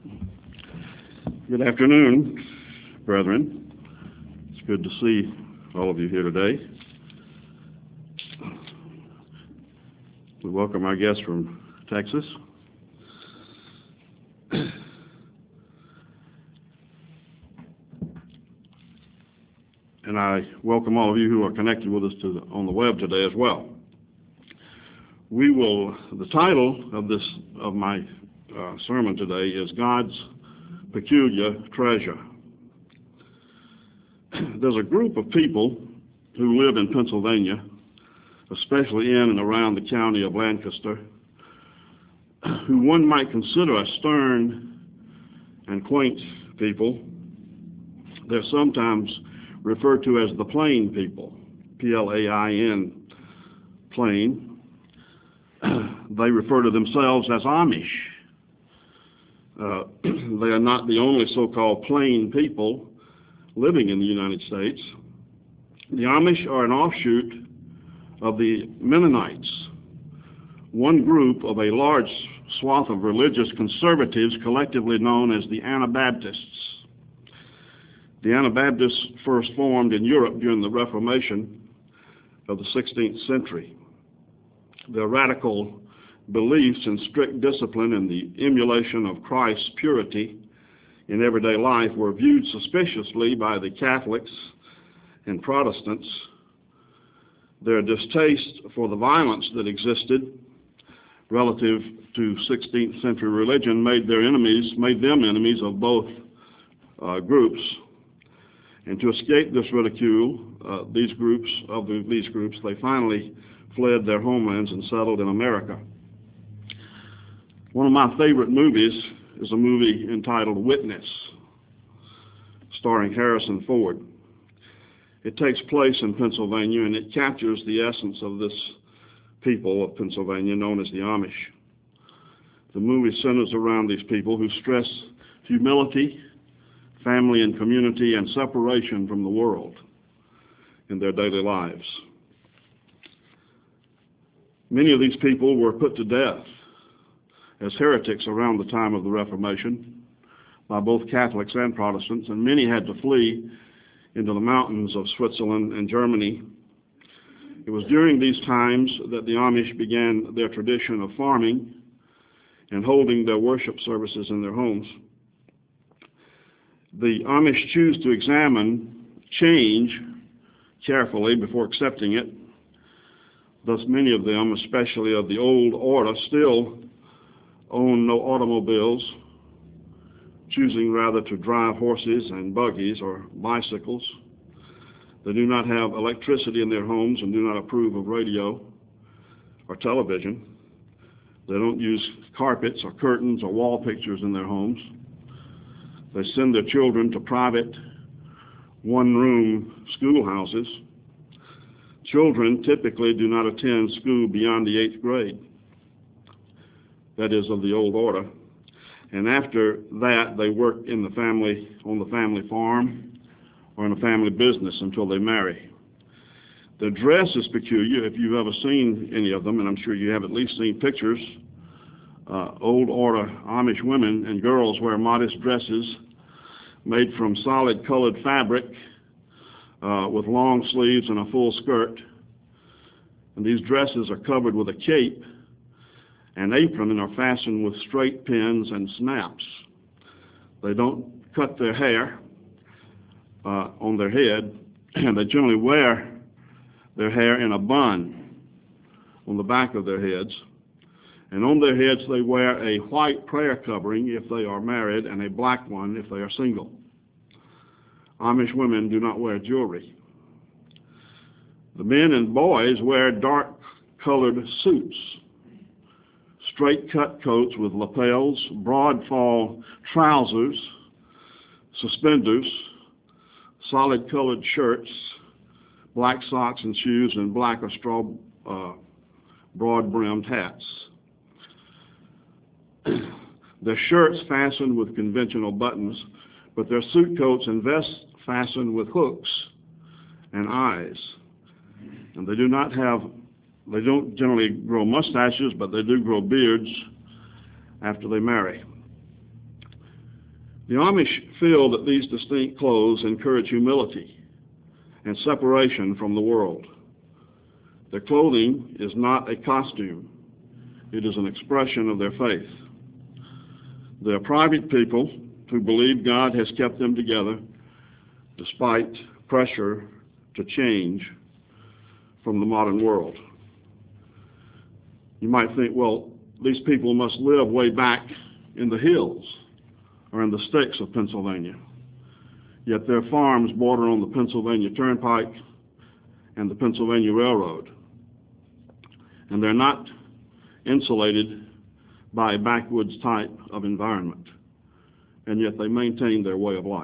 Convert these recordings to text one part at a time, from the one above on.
Good afternoon, brethren. It's good to see all of you here today. We welcome our guests from Texas. And I welcome all of you who are connected with us on the web today as well. The title of my sermon today is God's Peculiar Treasure. There's a group of people who live in Pennsylvania, especially in and around the county of Lancaster, who one might consider a stern and quaint people. They're sometimes referred to as the Plain people, P-L-A-I-N, Plain. They refer to themselves as Amish. They are not the only so-called plain people living in the United States. The Amish are an offshoot of the Mennonites, one group of a large swath of religious conservatives collectively known as the Anabaptists. The Anabaptists first formed in Europe during the Reformation of the 16th century. Their radical beliefs and strict discipline and the emulation of Christ's purity in everyday life were viewed suspiciously by the Catholics and Protestants. Their distaste for the violence that existed relative to 16th century religion made them enemies of both groups. And to escape this ridicule, these groups, they finally fled their homelands and settled in America. One of my favorite movies is a movie entitled Witness, starring Harrison Ford. It takes place in Pennsylvania, and it captures the essence of this people of Pennsylvania known as the Amish. The movie centers around these people who stress humility, family and community, and separation from the world in their daily lives. Many of these people were put to death as heretics around the time of the Reformation by both Catholics and Protestants, and many had to flee into the mountains of Switzerland and Germany. It was during these times that the Amish began their tradition of farming and holding their worship services in their homes. The Amish choose to examine change carefully before accepting it. Thus, many of them, especially of the old order, still own no automobiles, choosing rather to drive horses and buggies or bicycles. They do not have electricity in their homes and do not approve of radio or television. They don't use carpets or curtains or wall pictures in their homes. They send their children to private one-room schoolhouses. Children typically do not attend school beyond the 8th grade. That is, of the old order. And after that, they work on the family farm or in a family business until they marry. Their dress is peculiar. If you've ever seen any of them, and I'm sure you have at least seen pictures, old order Amish women and girls wear modest dresses made from solid colored fabric with long sleeves and a full skirt. And these dresses are covered with a cape and apron and are fastened with straight pins and snaps. They don't cut their hair on their head, and they generally wear their hair in a bun on the back of their heads. And on their heads they wear a white prayer covering if they are married and a black one if they are single. Amish women do not wear jewelry. The men and boys wear dark-colored suits, straight-cut coats with lapels, broad-fall trousers, suspenders, solid-colored shirts, black socks and shoes, and black or straw broad-brimmed hats. Their shirts fastened with conventional buttons, but their suit coats and vests fastened with hooks and eyes. And they don't generally grow mustaches, but they do grow beards after they marry. The Amish feel that these distinct clothes encourage humility and separation from the world. Their clothing is not a costume. It is an expression of their faith. They are private people who believe God has kept them together despite pressure to change from the modern world. You might think, well, these people must live way back in the hills or in the sticks of Pennsylvania. Yet their farms border on the Pennsylvania Turnpike and the Pennsylvania Railroad. And they're not insulated by a backwoods type of environment. And yet they maintain their way of life.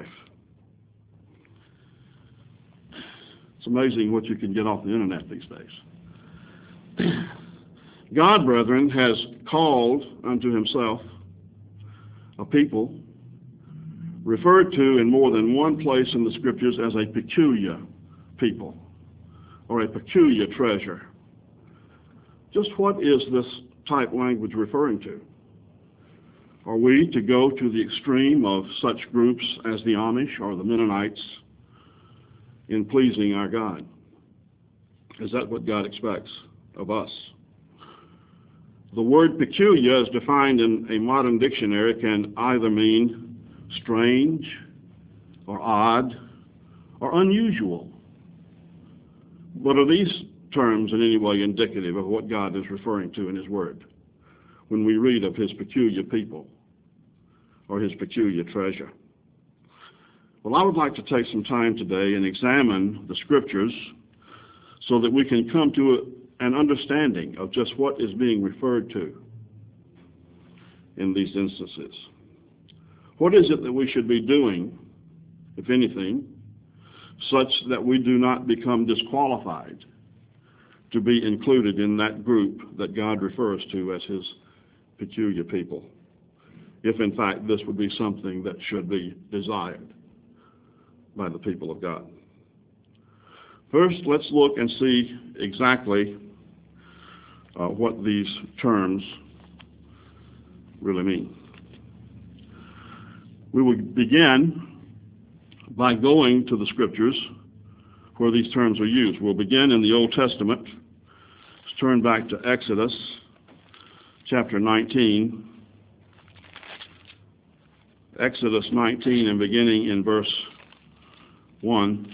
It's amazing what you can get off the internet these days. God, brethren, has called unto himself a people referred to in more than one place in the Scriptures as a peculiar people or a peculiar treasure. Just what is this type language referring to? Are we to go to the extreme of such groups as the Amish or the Mennonites in pleasing our God? Is that what God expects of us? The word peculiar, as defined in a modern dictionary, can either mean strange or odd or unusual. But are these terms in any way indicative of what God is referring to in his word when we read of his peculiar people or his peculiar treasure? Well, I would like to take some time today and examine the Scriptures so that we can come to an understanding of just what is being referred to in these instances. What is it that we should be doing, if anything, such that we do not become disqualified to be included in that group that God refers to as his peculiar people, if in fact this would be something that should be desired by the people of God? First, let's look and see exactly what these terms really mean. We will begin by going to the Scriptures where these terms are used. We'll begin in the Old Testament. Let's turn back to Exodus chapter 19. Exodus 19 and beginning in verse 1.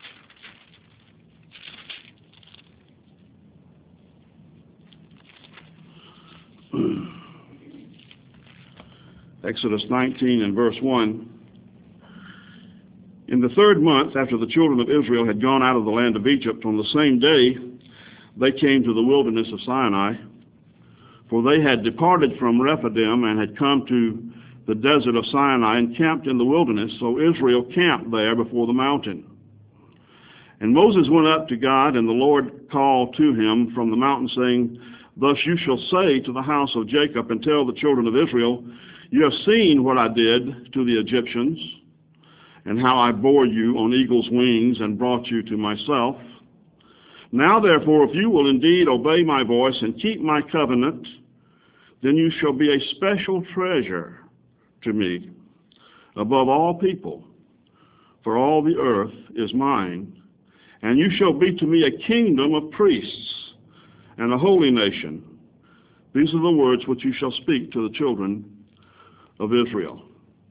Exodus 19 and verse 1. In the 3rd month after the children of Israel had gone out of the land of Egypt, on the same day they came to the wilderness of Sinai, for they had departed from Rephidim and had come to the desert of Sinai and camped in the wilderness. So Israel camped there before the mountain. And Moses went up to God, and the Lord called to him from the mountain, saying, Thus you shall say to the house of Jacob, and tell the children of Israel, You have seen what I did to the Egyptians, and how I bore you on eagle's wings and brought you to myself. Now therefore, if you will indeed obey my voice and keep my covenant, then you shall be a special treasure to me above all people, for all the earth is mine, and you shall be to me a kingdom of priests and a holy nation. These are the words which you shall speak to the children of Israel.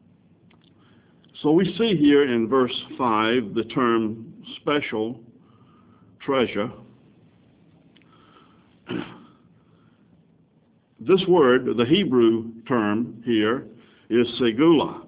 So we see here in verse 5 the term special treasure. This word, the Hebrew term here, is segula,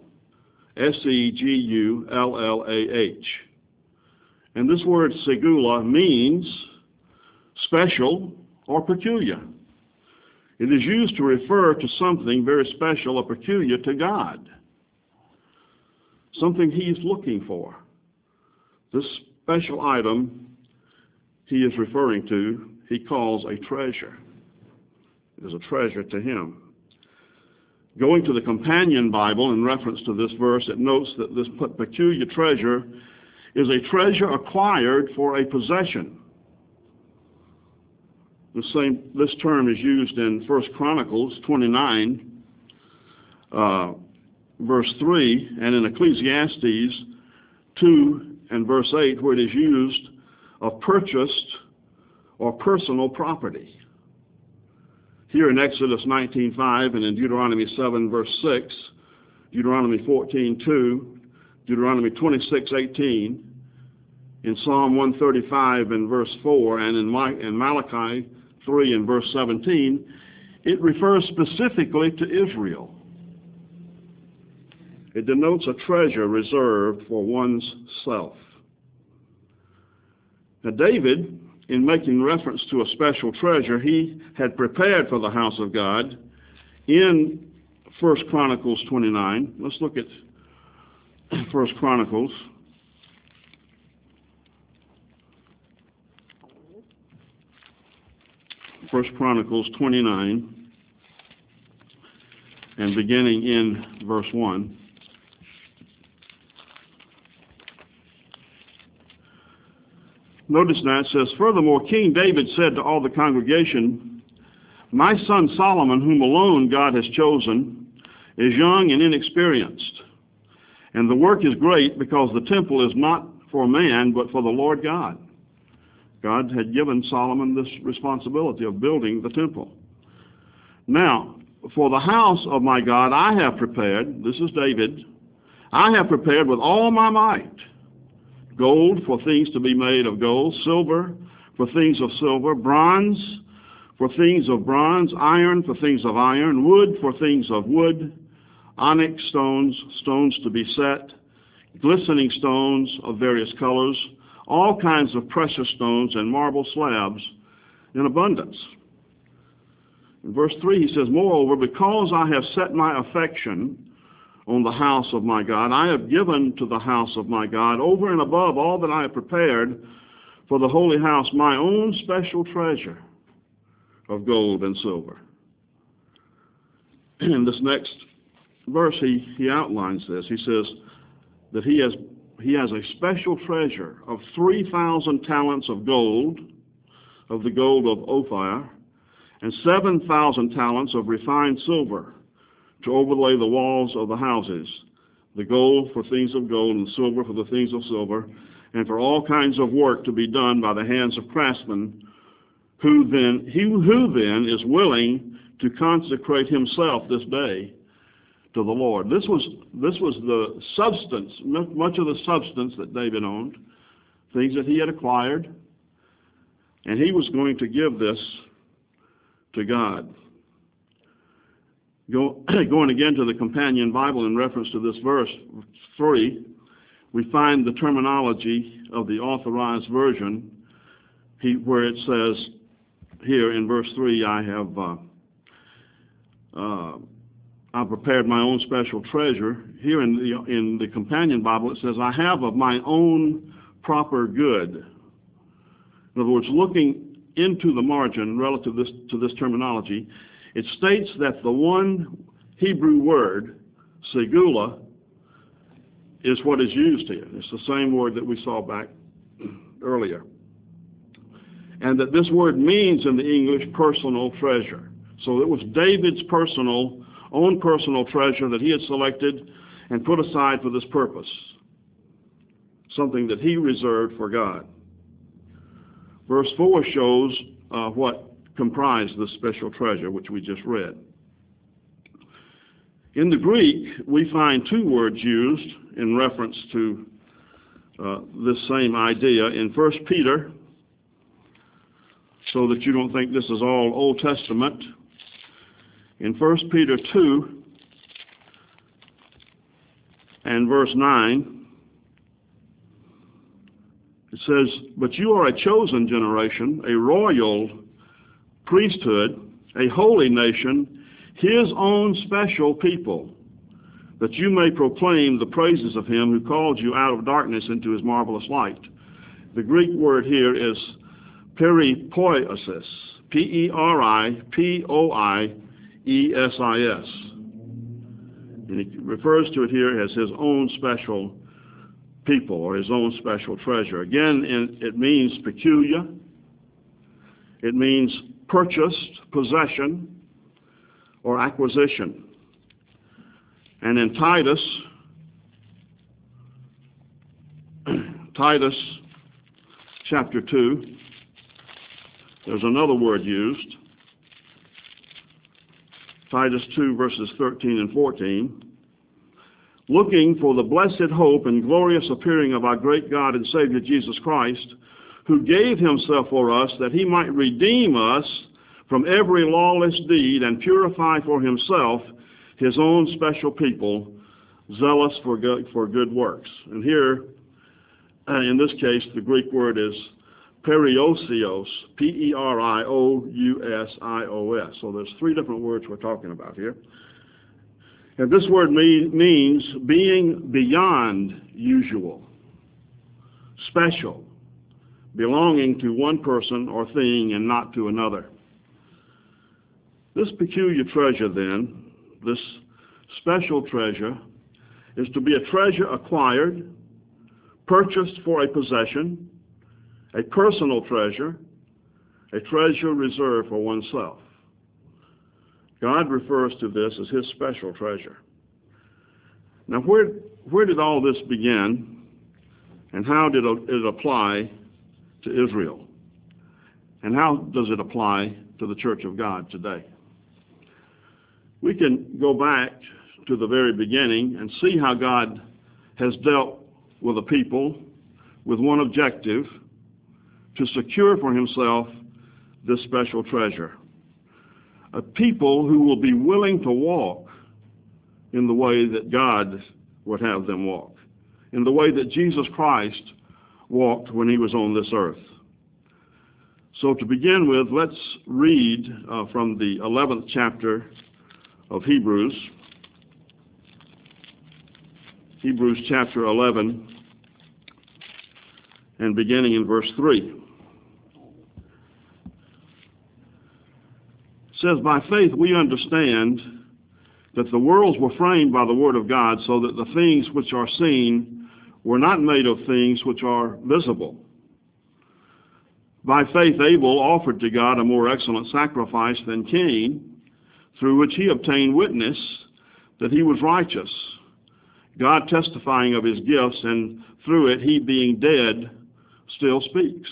S-E-G-U-L-L-A-H. And this word segula means special or peculiar. It is used to refer to something very special or peculiar to God, something he is looking for. This special item he is referring to, he calls a treasure. It is a treasure to him. Going to the companion Bible in reference to this verse, it notes that this peculiar treasure is a treasure acquired for a possession. This term is used in 1 Chronicles 29, verse 3 and in Ecclesiastes 2 and verse 8, where it is used of purchased or personal property. Here in Exodus 19:5 and in Deuteronomy 7 verse 6, Deuteronomy 14:2, Deuteronomy 26:18, in Psalm 135 and verse 4, and in Malachi 3 and verse 17, it refers specifically to Israel. It denotes a treasure reserved for one's self. Now David, in making reference to a special treasure he had prepared for the house of God in 1 Chronicles 29. Let's look at 1 Chronicles. First Chronicles 29 and beginning in verse 1. Notice that it says, "Furthermore, King David said to all the congregation, 'My son Solomon, whom alone God has chosen, is young and inexperienced. And the work is great because the temple is not for man, but for the Lord God.'" God had given Solomon this responsibility of building the temple. "Now, for the house of my God I have prepared," this is David, "I have prepared with all my might, gold for things to be made of gold, silver for things of silver, bronze for things of bronze, iron for things of iron, wood for things of wood, onyx stones, stones to be set, glistening stones of various colors, all kinds of precious stones and marble slabs in abundance." In verse 3 he says, "Moreover, because I have set my affection on the house of my God, I have given to the house of my God, over and above all that I have prepared for the holy house, my own special treasure of gold and silver." In this next verse he outlines this. He says that he has a special treasure of 3,000 talents of gold, of the gold of Ophir, and 7,000 talents of refined silver to overlay the walls of the houses, the gold for things of gold and silver for the things of silver, and for all kinds of work to be done by the hands of craftsmen, who then is willing to consecrate himself this day to the Lord. This was the substance, much of the substance that David owned, things that he had acquired, and he was going to give this to God. Going again to the Companion Bible in reference to this verse 3, we find the terminology of the Authorized Version, where it says here in verse 3, I prepared my own special treasure. Here in the Companion Bible it says, "I have of my own proper good." In other words, looking into the margin relative to this terminology, it states that the one Hebrew word, segula, is what is used here. It's the same word that we saw back earlier. And that this word means in the English personal treasure. So it was David's own personal treasure that he had selected and put aside for this purpose, something that he reserved for God. Verse 4 shows what comprised this special treasure, which we just read. In the Greek, we find two words used in reference to this same idea in 1 Peter, so that you don't think this is all Old Testament. In 1 Peter 2 and verse 9, it says, "But you are a chosen generation, a royal priesthood, a holy nation, his own special people, that you may proclaim the praises of him who called you out of darkness into his marvelous light." The Greek word here is peripoiesis, P-E-R-I-P-O-I-E-S-I-S. And he refers to it here as his own special people or his own special treasure. Again, it means peculiar. It means purchased, possession, or acquisition. And in Titus chapter 2, there's another word used. Titus 2, verses 13 and 14. Looking for the blessed hope and glorious appearing of our great God and Savior Jesus Christ, who gave himself for us that he might redeem us from every lawless deed and purify for himself his own special people, zealous for good works. And here, in this case, the Greek word is periousios, P-E-R-I-O-U-S-I-O-S. So there's three different words we're talking about here. And this word means being beyond usual, special, belonging to one person or thing and not to another. This peculiar treasure, then, this special treasure, is to be a treasure acquired, purchased for a possession, a personal treasure, a treasure reserved for oneself. God refers to this as his special treasure. Now, where did all this begin, and how did it apply to Israel? And how does it apply to the Church of God today? We can go back to the very beginning and see how God has dealt with a people with one objective: to secure for himself this special treasure. A people who will be willing to walk in the way that God would have them walk, in the way that Jesus Christ walked when he was on this earth. So to begin with, let's read from the 11th chapter of Hebrews. Hebrews chapter 11, and beginning in verse 3. It says, "By faith we understand that the worlds were framed by the word of God, so that the things which are seen were not made of things which are visible. By faith Abel offered to God a more excellent sacrifice than Cain, through which he obtained witness that he was righteous, God testifying of his gifts, and through it he, being dead, still speaks."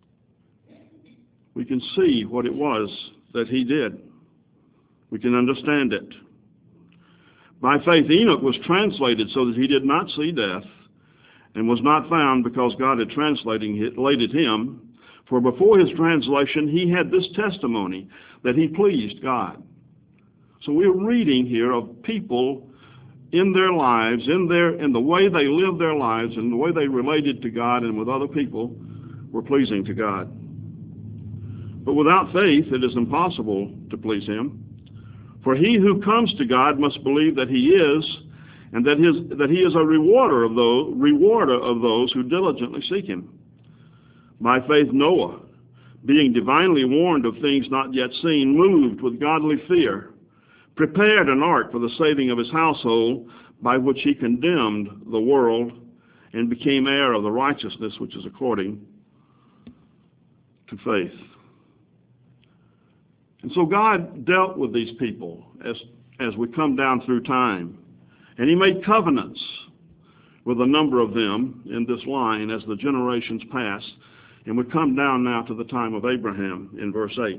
We can see what it was that he did. We can understand it. By faith Enoch was translated so that he did not see death, and was not found, because God had translated him. For before his translation he had this testimony, that he pleased God. So we're reading here of people in their lives, in the way they lived their lives, and the way they related to God and with other people, were pleasing to God. But without faith it is impossible to please him. For he who comes to God must believe that he is, and that he is a rewarder of those who diligently seek him. By faith Noah, being divinely warned of things not yet seen, moved with godly fear, prepared an ark for the saving of his household, by which he condemned the world and became heir of the righteousness which is according to faith. And so God dealt with these people as we come down through time. And he made covenants with a number of them in this line as the generations pass. And we come down now to the time of Abraham in verse 8.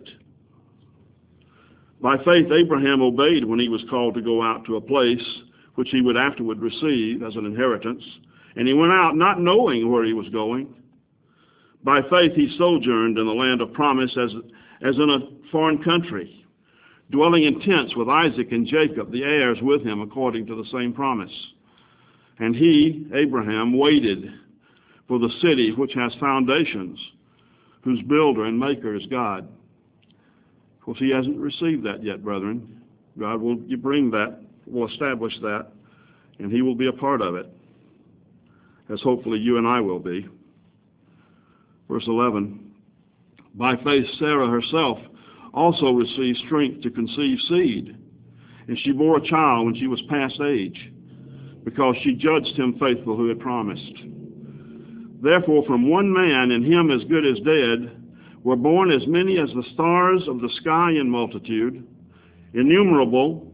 By faith Abraham obeyed when he was called to go out to a place which he would afterward receive as an inheritance. And he went out not knowing where he was going. By faith he sojourned in the land of promise as in a foreign country, dwelling in tents with Isaac and Jacob, the heirs with him according to the same promise. And he, Abraham, waited for the city which has foundations, whose builder and maker is God. Of course, he hasn't received that yet, brethren. God will bring that, will establish that, and he will be a part of it, as hopefully you and I will be. Verse 11, by faith Sarah herself also received strength to conceive seed, and she bore a child when she was past age, because she judged him faithful who had promised. Therefore from one man, and him as good as dead, were born as many as the stars of the sky in multitude, innumerable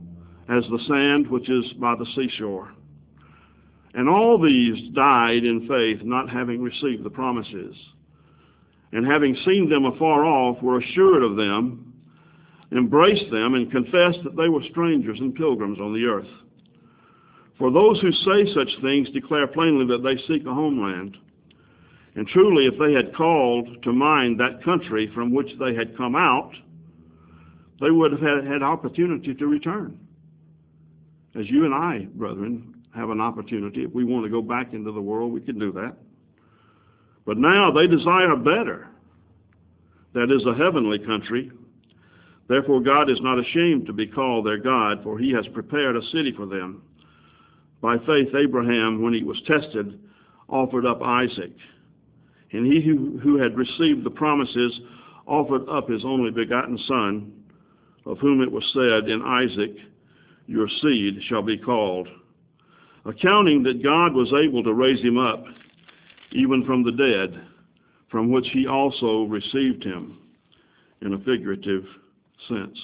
as the sand which is by the seashore. And all these died in faith, not having received the promises, and having seen them afar off, were assured of them, embraced them, and confessed that they were strangers and pilgrims on the earth. For those who say such things declare plainly that they seek a homeland. And truly, if they had called to mind that country from which they had come out, they would have had opportunity to return. As you and I, brethren, have an opportunity. If we want to go back into the world, we can do that. But now they desire better, that is, a heavenly country. Therefore God is not ashamed to be called their God, for he has prepared a city for them. By faith Abraham, when he was tested, offered up Isaac. And he who had received the promises offered up his only begotten son, of whom it was said, in Isaac your seed shall be called, accounting that God was able to raise him up, even from the dead, from which he also received him, in a figurative sense.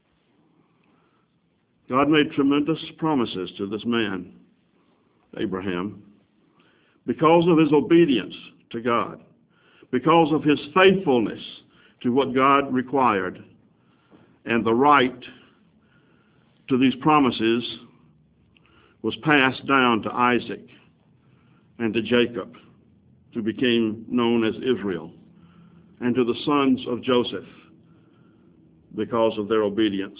God made tremendous promises to this man, Abraham, because of his obedience to God, because of his faithfulness to what God required, and the right to these promises was passed down to Isaac and to Jacob, who became known as Israel, and to the sons of Joseph because of their obedience.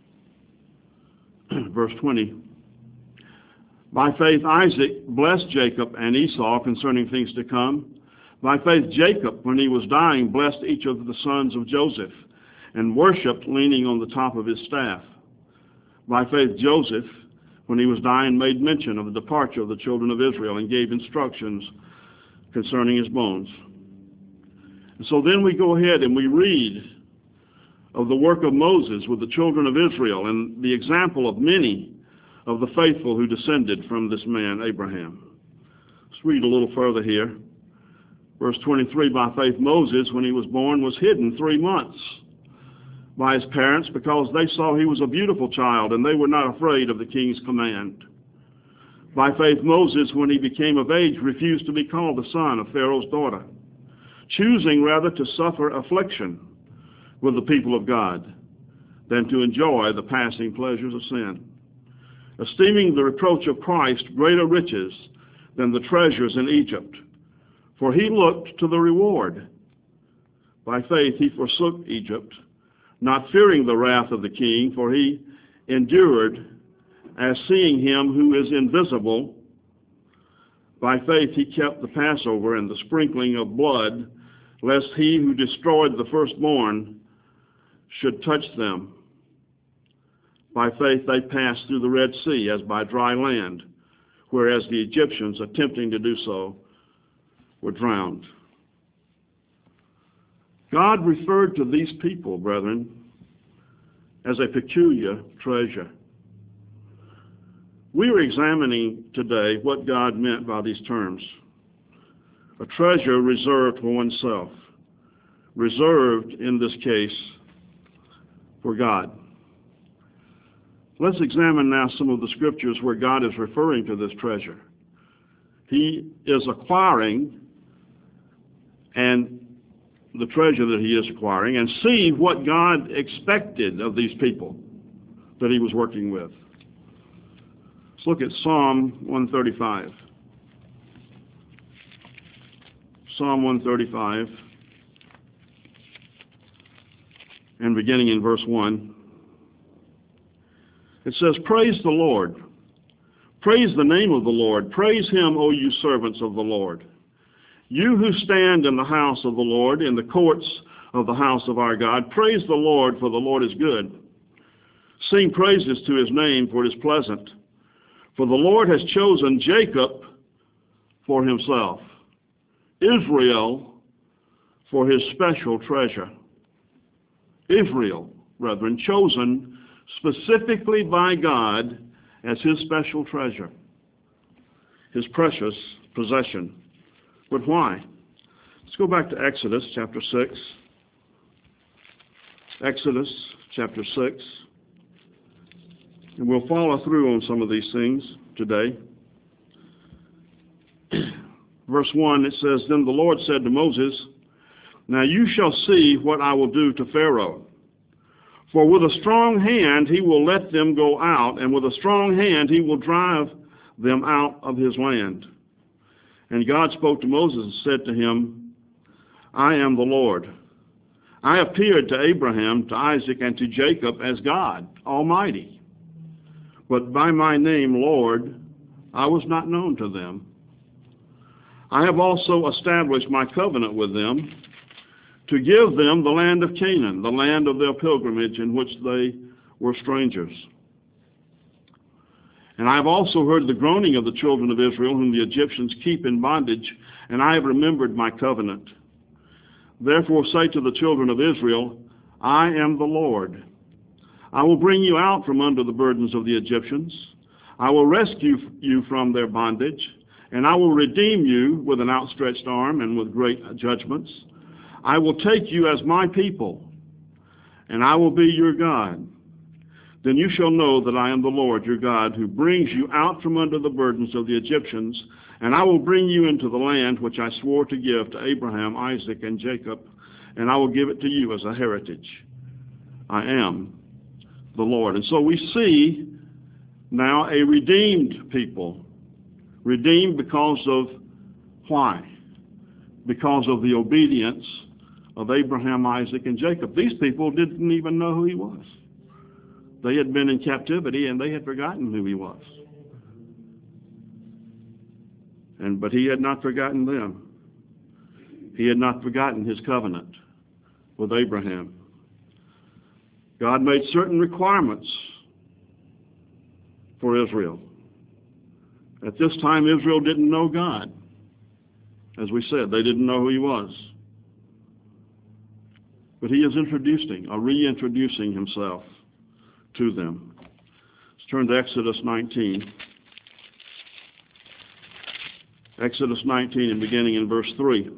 Verse 20. By faith Isaac blessed Jacob and Esau concerning things to come. By faith Jacob, when he was dying, blessed each of the sons of Joseph, and worshipped leaning on the top of his staff. By faith Joseph, when he was dying, made mention of the departure of the children of Israel, and gave instructions concerning his bones. And so then we go ahead and we read of the work of Moses with the children of Israel, and the example of many of the faithful who descended from this man, Abraham. Let's read a little further here. Verse 23, by faith Moses, when he was born, was hidden 3 months by his parents, because they saw he was a beautiful child, and they were not afraid of the king's command. By faith Moses, when he became of age, refused to be called the son of Pharaoh's daughter, choosing rather to suffer affliction with the people of God than to enjoy the passing pleasures of sin, esteeming the reproach of Christ greater riches than the treasures in Egypt, for he looked to the reward. By faith he forsook Egypt, not fearing the wrath of the king, for he endured as seeing him who is invisible. By faith he kept the Passover and the sprinkling of blood, lest he who destroyed the firstborn should touch them. By faith they passed through the Red Sea as by dry land, whereas the Egyptians, attempting to do so, were drowned. God referred to these people, brethren, as a peculiar treasure. We are examining today what God meant by these terms. A treasure reserved for oneself, reserved in this case for God. Let's examine now some of the scriptures where God is referring to this treasure. He is acquiring, and the treasure that he is acquiring, and see what God expected of these people that he was working with. Let's look at Psalm 135. Psalm 135, and beginning in verse 1. It says, praise the Lord. Praise the name of the Lord. Praise him, O you servants of the Lord. You who stand in the house of the Lord, in the courts of the house of our God, praise the Lord, for the Lord is good. Sing praises to his name, for it is pleasant. For the Lord has chosen Jacob for himself, Israel for his special treasure. Israel, brethren, chosen specifically by God as his special treasure, his precious possession. But why? Let's go back to Exodus chapter 6. Exodus chapter 6. And we'll follow through on some of these things today. Verse 1, it says, Then the Lord said to Moses, Now you shall see what I will do to Pharaoh. For with a strong hand he will let them go out, and with a strong hand he will drive them out of his land. And God spoke to Moses and said to him, I am the Lord. I appeared to Abraham, to Isaac, and to Jacob as God Almighty. But by my name, Lord, I was not known to them. I have also established my covenant with them to give them the land of Canaan, the land of their pilgrimage in which they were strangers. And I have also heard the groaning of the children of Israel, whom the Egyptians keep in bondage, and I have remembered my covenant. Therefore say to the children of Israel, I am the Lord. I will bring you out from under the burdens of the Egyptians. I will rescue you from their bondage, and I will redeem you with an outstretched arm and with great judgments. I will take you as my people, and I will be your God. Then you shall know that I am the Lord your God, who brings you out from under the burdens of the Egyptians, and I will bring you into the land which I swore to give to Abraham, Isaac, and Jacob, and I will give it to you as a heritage. I am the Lord. And so we see now a redeemed people. Redeemed because of why? Because of the obedience of Abraham, Isaac, and Jacob. These people didn't even know who he was. They had been in captivity and they had forgotten who he was. But he had not forgotten them. He had not forgotten his covenant with Abraham. God made certain requirements for Israel. At this time, Israel didn't know God. As we said, they didn't know who he was. But he is reintroducing himself to them. Let's turn to Exodus 19. Exodus 19 and beginning in verse 3.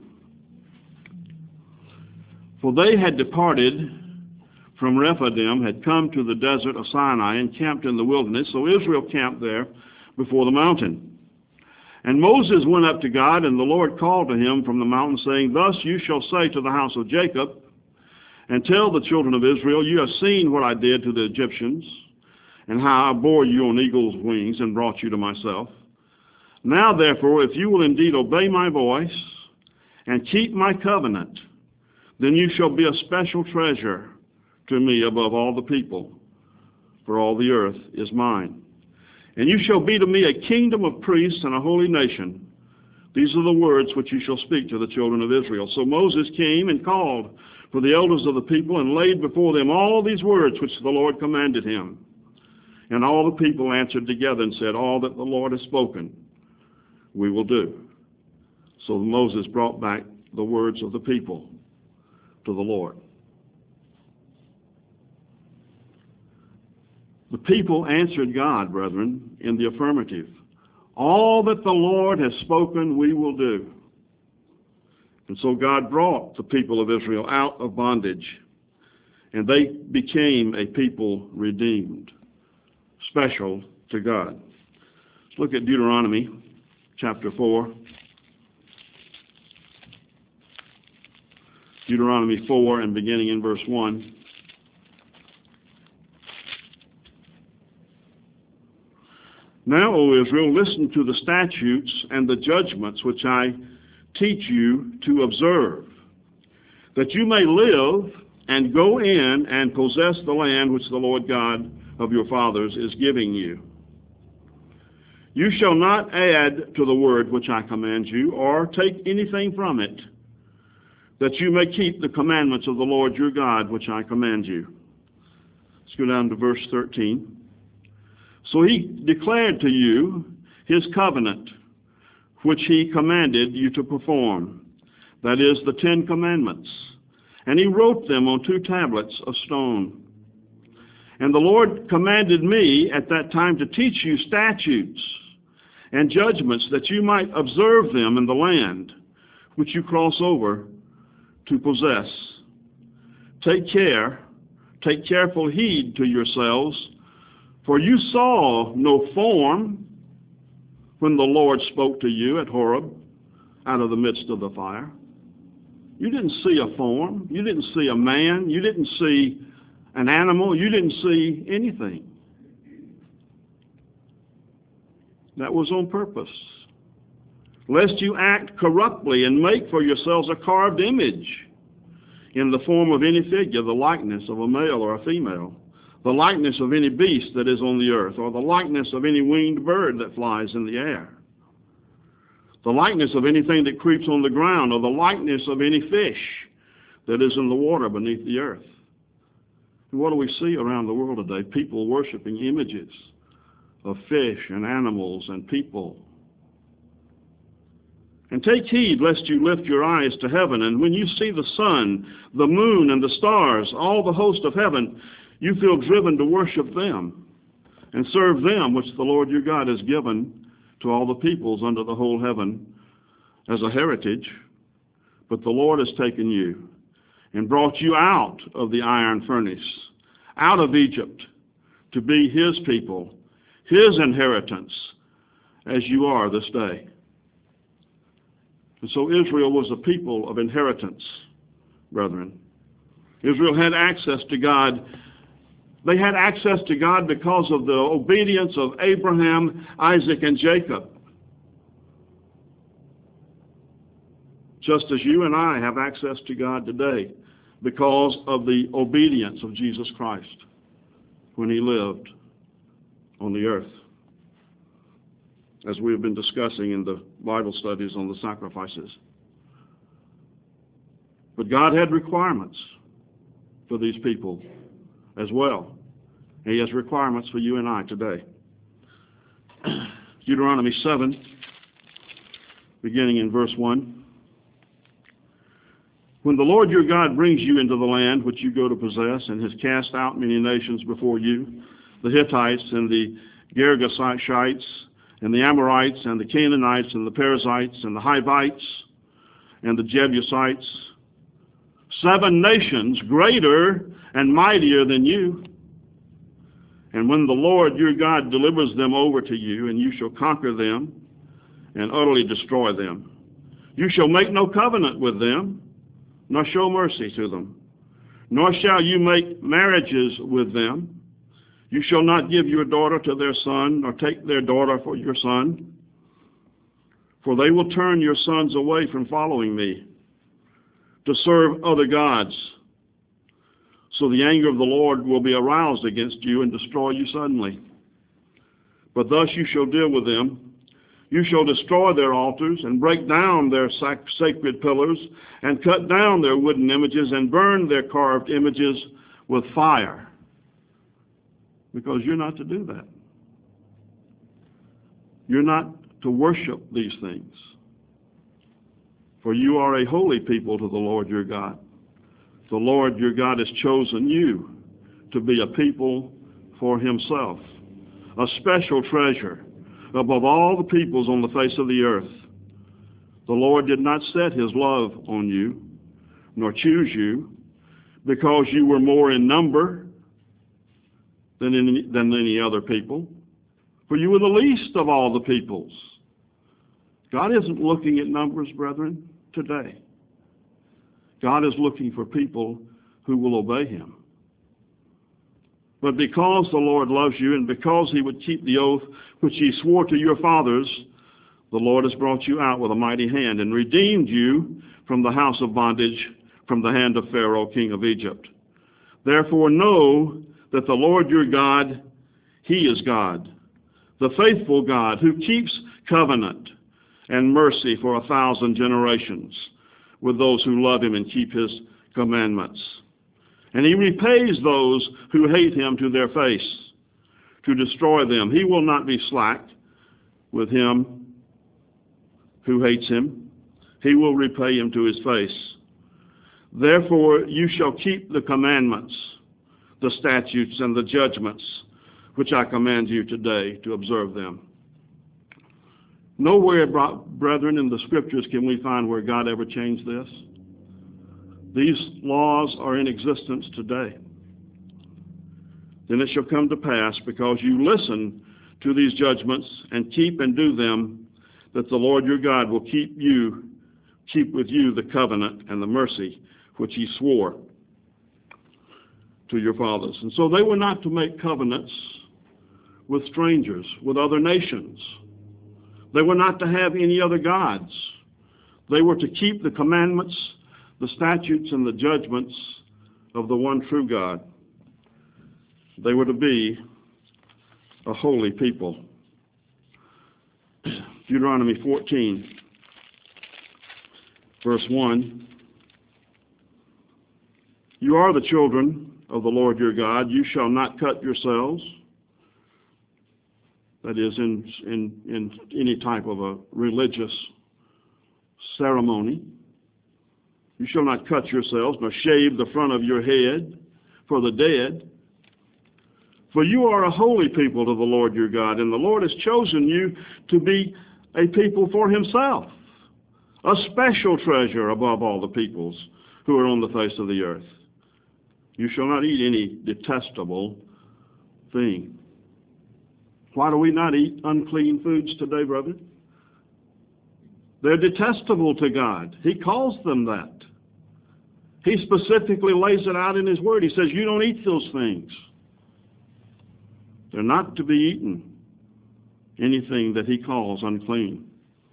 For they had departed from Rephidim, had come to the desert of Sinai and camped in the wilderness. So Israel camped there before the mountain. And Moses went up to God, and the Lord called to him from the mountain, saying, Thus you shall say to the house of Jacob, and tell the children of Israel, You have seen what I did to the Egyptians, and how I bore you on eagle's wings and brought you to myself. Now therefore, if you will indeed obey my voice and keep my covenant, then you shall be a special treasure to me above all the people, for all the earth is mine. And you shall be to me a kingdom of priests and a holy nation. These are the words which you shall speak to the children of Israel. So Moses came and called for the elders of the people and laid before them all these words which the Lord commanded him. And all the people answered together and said, All that the Lord has spoken, we will do. So Moses brought back the words of the people to the Lord. The people answered God, brethren, in the affirmative. All that the Lord has spoken, we will do. And so God brought the people of Israel out of bondage, and they became a people redeemed, special to God. Let's look at Deuteronomy chapter 4. Deuteronomy 4 and beginning in verse 1. Now, O Israel, listen to the statutes and the judgments which I teach you to observe, that you may live and go in and possess the land which the Lord God of your fathers is giving you. You shall not add to the word which I command you, or take anything from it, that you may keep the commandments of the Lord your God which I command you. Let's go down to verse 13. So he declared to you his covenant, which he commanded you to perform, that is, the 10 Commandments. And he wrote them on 2 tablets of stone. And the Lord commanded me at that time to teach you statutes and judgments, that you might observe them in the land which you cross over to possess. Take careful heed to yourselves, For you saw no form when the Lord spoke to you at Horeb out of the midst of the fire. You didn't see a form. You didn't see a man. You didn't see an animal. You didn't see anything. That was on purpose. Lest you act corruptly and make for yourselves a carved image in the form of any figure, the likeness of a male or a female, the likeness of any beast that is on the earth, or the likeness of any winged bird that flies in the air, the likeness of anything that creeps on the ground, or the likeness of any fish that is in the water beneath the earth. And what do we see around the world today? People worshiping images of fish and animals and people. And take heed lest you lift your eyes to heaven, and when you see the sun, the moon, and the stars, all the host of heaven, you feel driven to worship them and serve them, which the Lord your God has given to all the peoples under the whole heaven as a heritage. But the Lord has taken you and brought you out of the iron furnace, out of Egypt, to be his people, his inheritance, as you are this day. And so Israel was a people of inheritance, brethren. Israel had access to God. They had access to God because of the obedience of Abraham, Isaac, and Jacob. Just as you and I have access to God today because of the obedience of Jesus Christ when he lived on the earth, as we have been discussing in the Bible studies on the sacrifices. But God had requirements for these people as well. He has requirements for you and I today. Deuteronomy 7, beginning in verse 1. When the Lord your God brings you into the land which you go to possess, and has cast out many nations before you, the Hittites and the Girgashites and the Amorites and the Canaanites and the Perizzites and the Hivites and the Jebusites, 7 nations greater and mightier than you. And when the Lord your God delivers them over to you, and you shall conquer them and utterly destroy them, you shall make no covenant with them, nor show mercy to them, nor shall you make marriages with them. You shall not give your daughter to their son, nor take their daughter for your son, for they will turn your sons away from following me to serve other gods. So the anger of the Lord will be aroused against you and destroy you suddenly. But thus you shall deal with them. You shall destroy their altars and break down their sacred pillars and cut down their wooden images and burn their carved images with fire. Because you're not to do that. You're not to worship these things. For you are a holy people to the Lord your God. The Lord your God has chosen you to be a people for himself, a special treasure above all the peoples on the face of the earth. The Lord did not set his love on you, nor choose you, because you were more in number than any other people, for you were the least of all the peoples. God isn't looking at numbers, brethren, today. God is looking for people who will obey him. But because the Lord loves you, and because he would keep the oath which he swore to your fathers, the Lord has brought you out with a mighty hand and redeemed you from the house of bondage, from the hand of Pharaoh, king of Egypt. Therefore know that the Lord your God, he is God, the faithful God, who keeps covenant and mercy for 1,000 generations with those who love him and keep his commandments. And he repays those who hate him to their face, to destroy them. He will not be slack with him who hates him. He will repay him to his face. Therefore you shall keep the commandments, the statutes, and the judgments, which I command you today to observe them. Nowhere, brethren, in the Scriptures can we find where God ever changed this. These laws are in existence today. then it shall come to pass, because you listen to these judgments and keep and do them, that the Lord your God will keep with you the covenant and the mercy which he swore to your fathers. And so they were not to make covenants with strangers, with other nations. They were not to have any other gods. They were to keep the commandments, the statutes, and the judgments of the one true God. They were to be a holy people. Deuteronomy 14, verse 1. You are the children of the Lord your God. You shall not cut yourselves. That is, in any type of a religious ceremony. You shall not cut yourselves, nor shave the front of your head for the dead. For you are a holy people to the Lord your God, and the Lord has chosen you to be a people for himself, a special treasure above all the peoples who are on the face of the earth. You shall not eat any detestable thing. Why do we not eat unclean foods today, brother? They're detestable to God. He calls them that. He specifically lays it out in his word. He says, you don't eat those things. They're not to be eaten. Anything that he calls unclean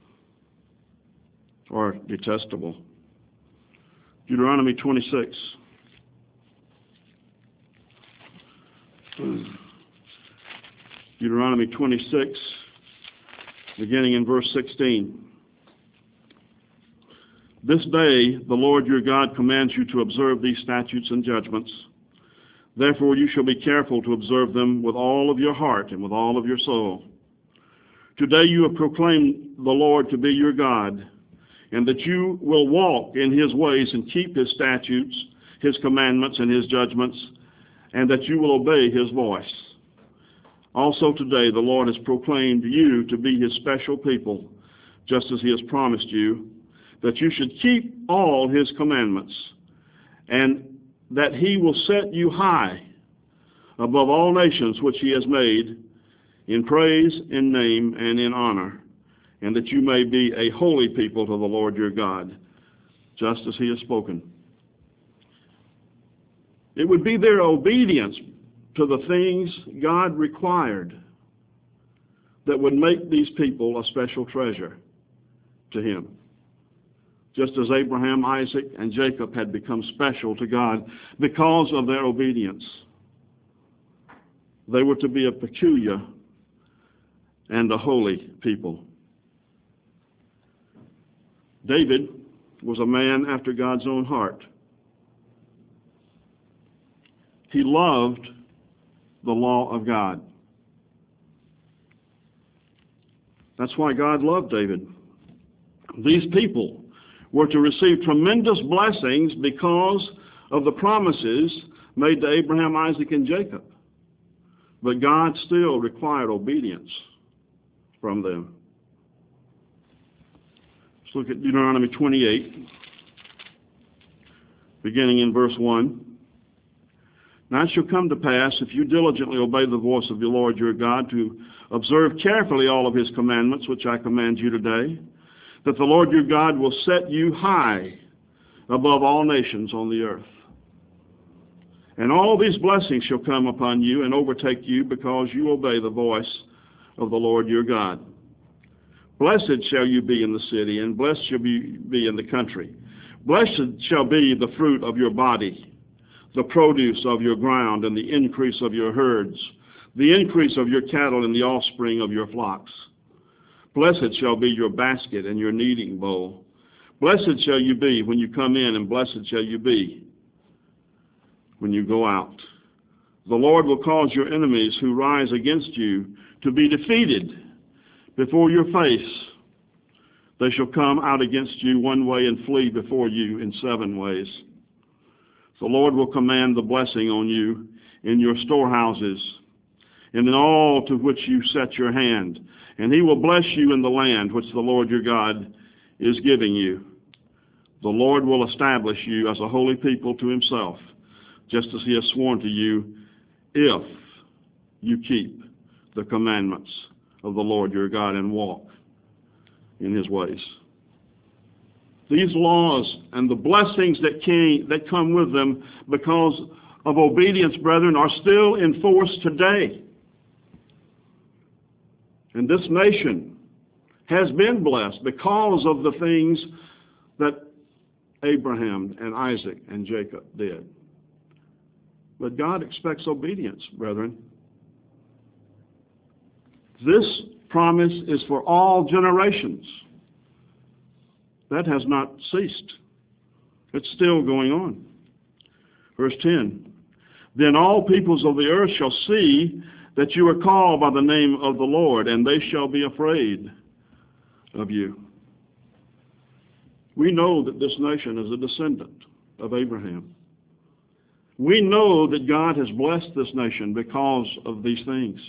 or detestable. Deuteronomy 26. Deuteronomy 26, beginning in verse 16. This day the Lord your God commands you to observe these statutes and judgments. Therefore you shall be careful to observe them with all of your heart and with all of your soul. Today you have proclaimed the Lord to be your God, and that you will walk in his ways and keep his statutes, his commandments, and his judgments, and that you will obey his voice. Also today the Lord has proclaimed you to be his special people, just as he has promised you, that you should keep all his commandments, and that he will set you high above all nations which he has made, in praise, in name, and in honor, and that you may be a holy people to the Lord your God, just as he has spoken. It would be their obedience to the things God required that would make these people a special treasure to him. Just as Abraham, Isaac, and Jacob had become special to God because of their obedience. They were to be a peculiar and a holy people. David was a man after God's own heart. He loved the law of God. That's why God loved David. These people were to receive tremendous blessings because of the promises made to Abraham, Isaac, and Jacob. But God still required obedience from them. Let's look at Deuteronomy 28, beginning in verse 1. Now it shall come to pass, if you diligently obey the voice of the Lord your God, to observe carefully all of his commandments, which I command you today, that the Lord your God will set you high above all nations on the earth. And all these blessings shall come upon you and overtake you, because you obey the voice of the Lord your God. Blessed shall you be in the city, and blessed shall you be in the country. Blessed shall be the fruit of your body, the produce of your ground, and the increase of your herds, the increase of your cattle, and the offspring of your flocks. Blessed shall be your basket and your kneading bowl. Blessed shall you be when you come in, and blessed shall you be when you go out. The Lord will cause your enemies who rise against you to be defeated before your face. They shall come out against you one way and flee before you in 7 ways. The Lord will command the blessing on you in your storehouses and in all to which you set your hand. And he will bless you in the land which the Lord your God is giving you. The Lord will establish you as a holy people to himself, just as he has sworn to you, if you keep the commandments of the Lord your God and walk in his ways. These laws and the blessings that come with them because of obedience, brethren, are still in force today. And this nation has been blessed because of the things that Abraham and Isaac and Jacob did. But God expects obedience, brethren. This promise is for all generations. That has not ceased. It's still going on. Verse 10, then all peoples of the earth shall see that you are called by the name of the Lord, and they shall be afraid of you. We know that this nation is a descendant of Abraham. We know that God has blessed this nation because of these things.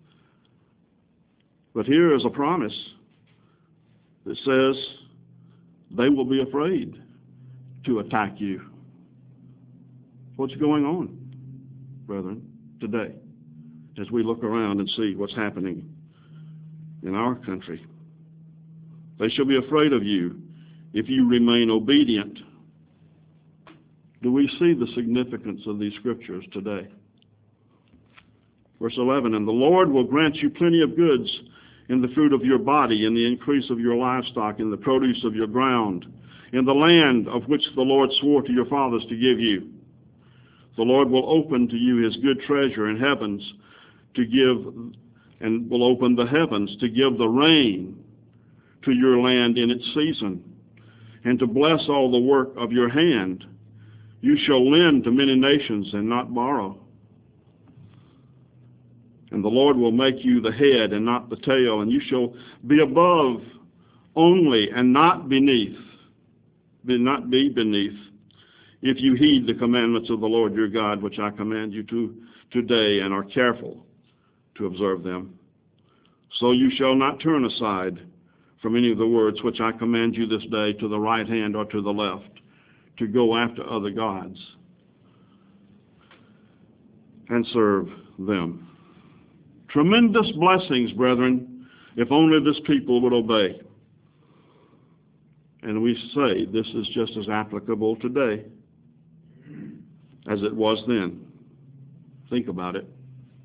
But here is a promise that says they will be afraid to attack you. What's going on, brethren, today as we look around and see what's happening in our country? They shall be afraid of you if you remain obedient. Do we see the significance of these scriptures today? Verse 11, and the Lord will grant you plenty of goods in the fruit of your body, in the increase of your livestock, in the produce of your ground, in the land of which the Lord swore to your fathers to give you. The Lord will open to you his good treasure in heavens to give, and will open the heavens to give the rain to your land in its season, and to bless all the work of your hand. You shall lend to many nations and not borrow. And the Lord will make you the head and not the tail, and you shall be above only and not beneath, not be beneath, if you heed the commandments of the Lord your God, which I command you to today, and are careful to observe them. So you shall not turn aside from any of the words which I command you this day to the right hand or to the left, to go after other gods and serve them. Tremendous blessings, brethren, if only this people would obey. And we say this is just as applicable today as it was then. Think about it.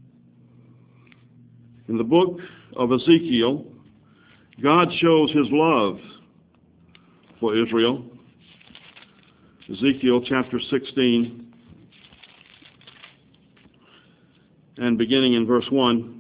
In the book of Ezekiel, God shows his love for Israel. Ezekiel chapter 16, and beginning in verse 1.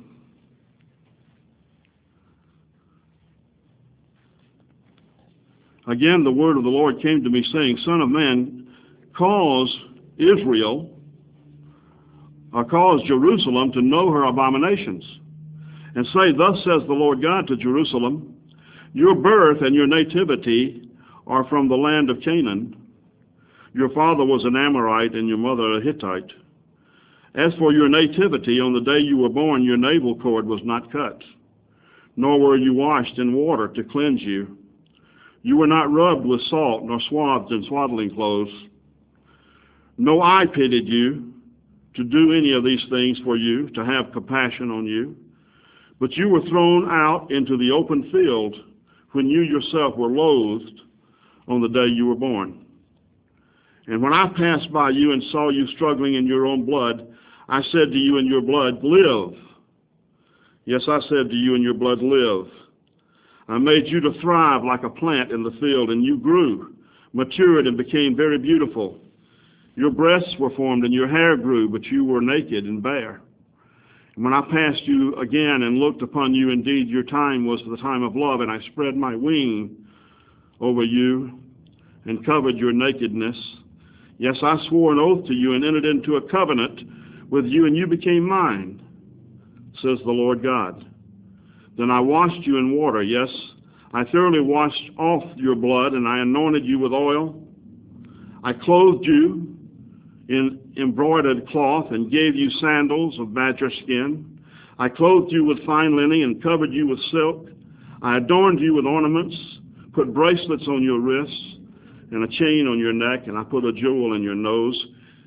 Again, the word of the Lord came to me, saying, Son of man, cause Israel, or cause Jerusalem to know her abominations, and say, Thus says the Lord God to Jerusalem, Your birth and your nativity are from the land of Canaan. Your father was an Amorite and your mother a Hittite. As for your nativity, on the day you were born, your navel cord was not cut, nor were you washed in water to cleanse you. You were not rubbed with salt, nor swathed in swaddling clothes. No eye pitied you to do any of these things for you, to have compassion on you. But you were thrown out into the open field when you yourself were loathed on the day you were born. And when I passed by you and saw you struggling in your own blood, I said to you in your blood, Live. Yes, I said to you in your blood, Live. I made you to thrive like a plant in the field, and you grew, matured, and became very beautiful. Your breasts were formed, and your hair grew, but you were naked and bare. And when I passed you again and looked upon you, indeed your time was the time of love, and I spread my wing over you and covered your nakedness. Yes, I swore an oath to you and entered into a covenant with you, and you became mine, says the Lord God. Then I washed you in water. Yes, I thoroughly washed off your blood, and I anointed you with oil. I clothed you in embroidered cloth and gave you sandals of badger skin. I clothed you with fine linen and covered you with silk. I adorned you with ornaments, put bracelets on your wrists and a chain on your neck, and I put a jewel in your nose.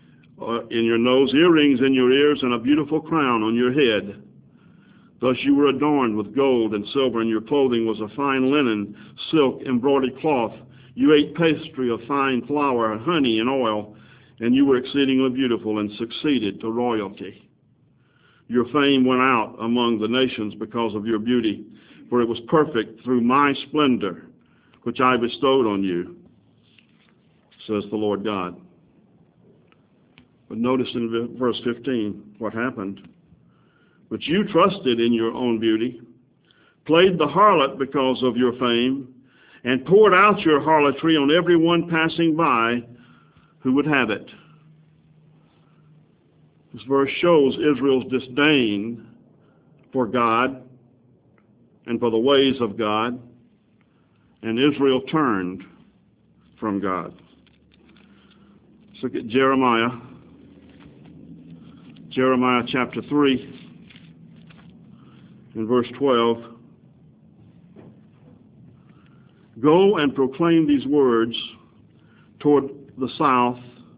in your nose, earrings in your ears, and a beautiful crown on your head. Thus you were adorned with gold and silver, and your clothing was of fine linen, silk, embroidered cloth. You ate pastry of fine flour, honey, and oil, and you were exceedingly beautiful and succeeded to royalty. Your fame went out among the nations because of your beauty, for it was perfect through my splendor, which I bestowed on you, says the Lord God. But notice in verse 15 what happened. But you trusted in your own beauty, played the harlot because of your fame, and poured out your harlotry on everyone passing by who would have it. This verse shows Israel's disdain for God and for the ways of God, and Israel turned from God. Let's look at Jeremiah chapter 3 and verse 12. Go and proclaim these words toward the south,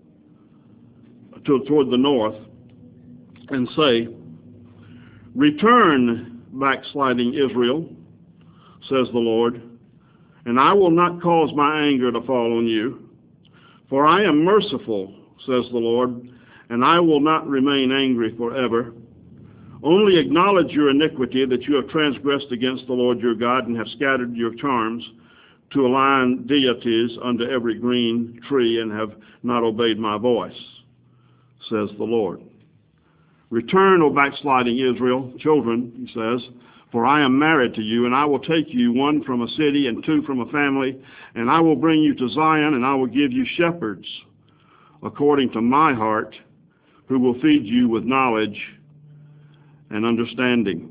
toward the north, and say, return, backsliding Israel, says the Lord, and I will not cause my anger to fall on you. For I am merciful, says the Lord, and I will not remain angry forever. Only acknowledge your iniquity, that you have transgressed against the Lord your God, and have scattered your charms to align deities under every green tree, and have not obeyed my voice, says the Lord. Return, O backsliding Israel, children, he says, for I am married to you, and I will take you, one from a city and two from a family, and I will bring you to Zion, and I will give you shepherds according to my heart, who will feed you with knowledge and understanding.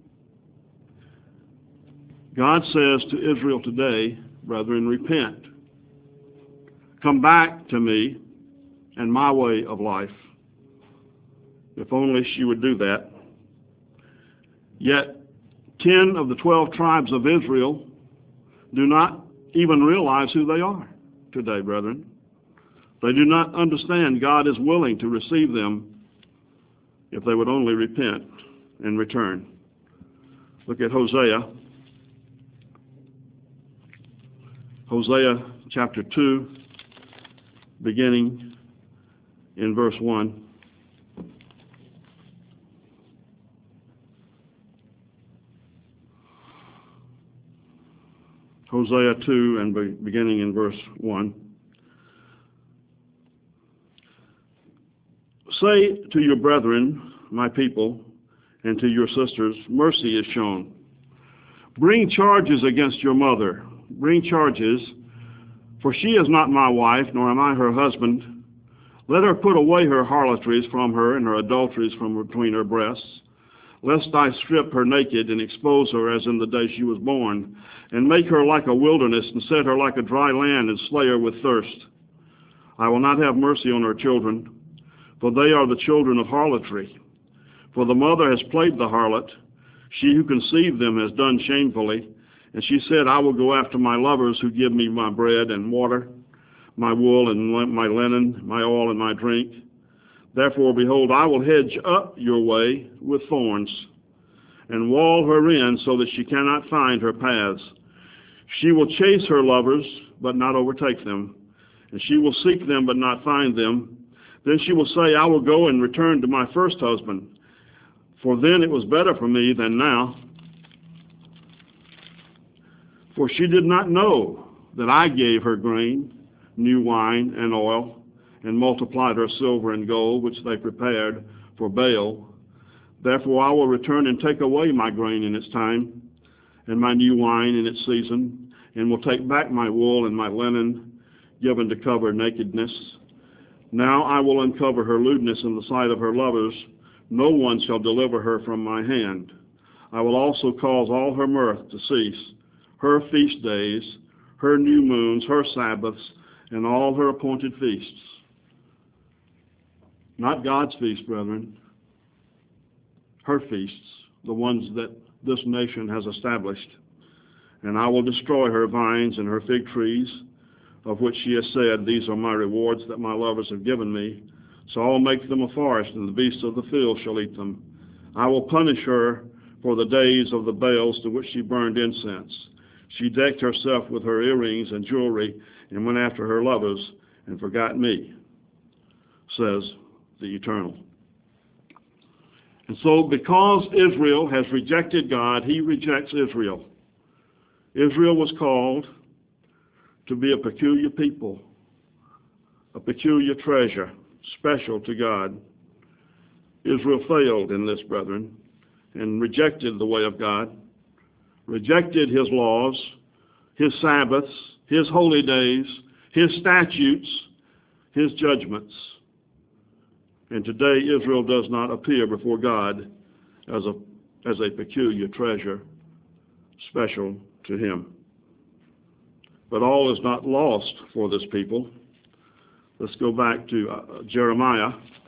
God says to Israel today, brethren, repent. Come back to me and my way of life. If only she would do that. Yet 10 of the 12 tribes of Israel do not even realize who they are today, brethren. They do not understand God is willing to receive them if they would only repent and return. Look at Hosea. Hosea chapter 2, beginning in verse 1. Hosea 2 and beginning in verse 1. Say to your brethren, my people, and to your sisters, mercy is shown. Bring charges against your mother. Bring charges, for she is not my wife, nor am I her husband. Let her put away her harlotries from her, and her adulteries from between her breasts, lest I strip her naked and expose her as in the day she was born, and make her like a wilderness, and set her like a dry land, and slay her with thirst. I will not have mercy on her children, for they are the children of harlotry. For the mother has played the harlot. She who conceived them has done shamefully. And she said, I will go after my lovers who give me my bread and water, my wool and my linen, my oil and my drink. Therefore, behold, I will hedge up your way with thorns, and wall her in so that she cannot find her paths. She will chase her lovers, but not overtake them. And she will seek them, but not find them. Then she will say, I will go and return to my first husband, for then it was better for me than now. For she did not know that I gave her grain, new wine, and oil, and multiplied her silver and gold, which they prepared for Baal. Therefore I will return and take away my grain in its time, and my new wine in its season, and will take back my wool and my linen, given to cover nakedness. Now I will uncover her lewdness in the sight of her lovers. No one shall deliver her from my hand. I will also cause all her mirth to cease, her feast days, her new moons, her Sabbaths, and all her appointed feasts. Not God's feasts, brethren. Her feasts, the ones that this nation has established. And I will destroy her vines and her fig trees, of which she has said, these are my rewards that my lovers have given me, So I will make them a forest, and the beasts of the field shall eat them. I will punish her for the days of the Baals to which she burned incense. She decked herself with her earrings and jewelry, and went after her lovers, and forgot me, says the Eternal. And so because Israel has rejected God, he rejects Israel. Israel was called to be a peculiar people, a peculiar treasure, special to God. Israel failed in this, brethren, and rejected the way of God, rejected his laws, his Sabbaths, his holy days, his statutes, his judgments. And today Israel does not appear before God as a peculiar treasure, special to him. But all is not lost for this people. Let's go back to Jeremiah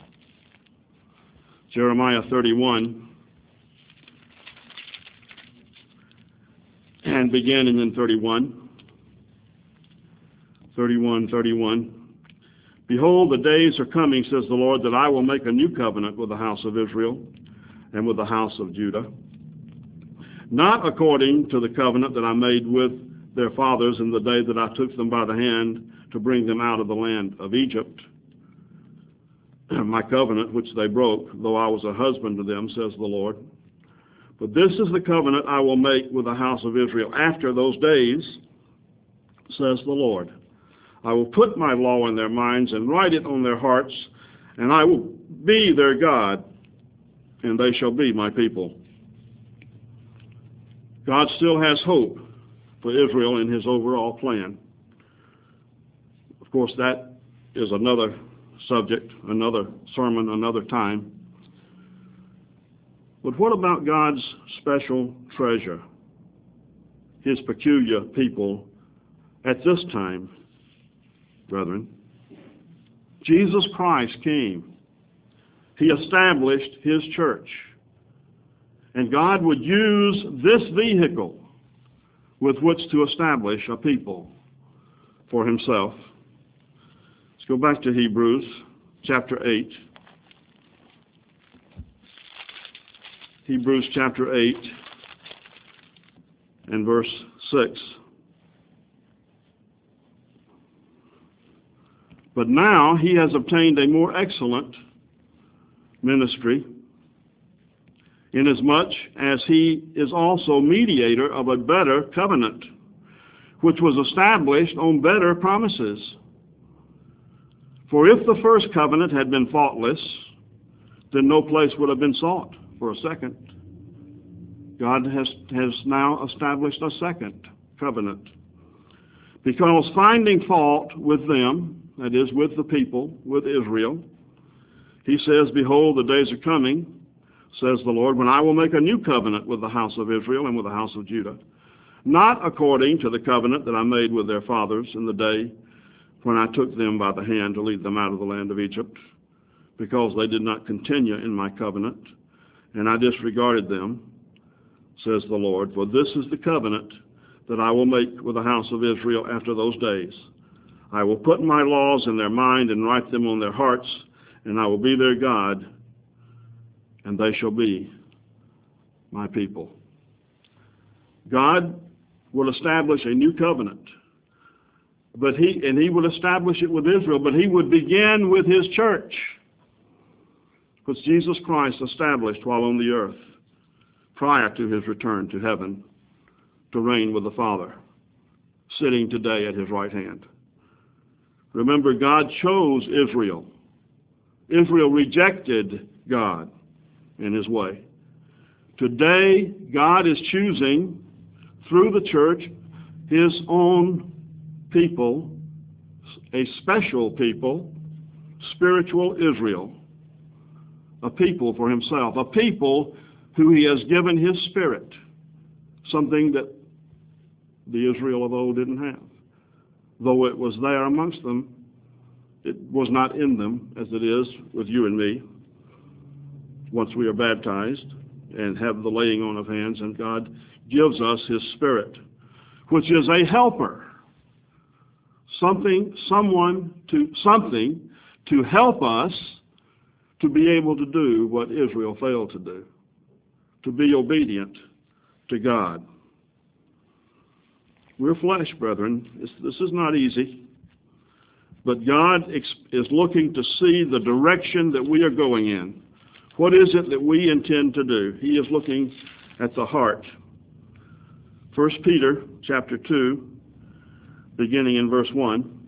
31, and beginning in 31. Behold, the days are coming, says the Lord, that I will make a new covenant with the house of Israel and with the house of Judah, not according to the covenant that I made with their fathers in the day that I took them by the hand to bring them out of the land of Egypt, my covenant which they broke, though I was a husband to them, says the Lord. But this is the covenant I will make with the house of Israel after those days, says the Lord. I will put my law in their minds and write it on their hearts, and I will be their God, and they shall be my people. God still has hope for Israel in his overall plan. Of course, that is another subject, another sermon, another time. But what about God's special treasure, his peculiar people at this time, brethren? Jesus Christ came. He established his church. And God would use this vehicle with which to establish a people for himself. Let's go back to Hebrews chapter 8. Hebrews chapter 8 and verse 6. But now he has obtained a more excellent ministry, inasmuch as he is also mediator of a better covenant, which was established on better promises. For if the first covenant had been faultless, then no place would have been sought for a second. God has now established a second covenant. Because finding fault with them, that is, with the people, with Israel, he says, behold, the days are coming, says the Lord, when I will make a new covenant with the house of Israel and with the house of Judah, not according to the covenant that I made with their fathers in the day when I took them by the hand to lead them out of the land of Egypt, because they did not continue in my covenant, and I disregarded them, says the Lord. For this is the covenant that I will make with the house of Israel after those days. I will put my laws in their mind and write them on their hearts, and I will be their God, and they shall be my people. God will establish a new covenant, he will establish it with Israel, but he would begin with his church, which Jesus Christ established while on the earth, prior to his return to heaven, to reign with the Father, sitting today at his right hand. Remember, God chose Israel. Israel rejected God in his way. Today, God is choosing, through the church, his own people, a special people, spiritual Israel, a people for himself, a people who he has given his Spirit, something that the Israel of old didn't have. Though it was there amongst them, it was not in them as it is with you and me once we are baptized and have the laying on of hands, and God gives us his Spirit, which is a helper, something to help us to be able to do what Israel failed to do, to be obedient to God. We're flesh, brethren. This is not easy. But God is looking to see the direction that we are going in. What is it that we intend to do? He is looking at the heart. 1 Peter chapter 2, beginning in verse 1.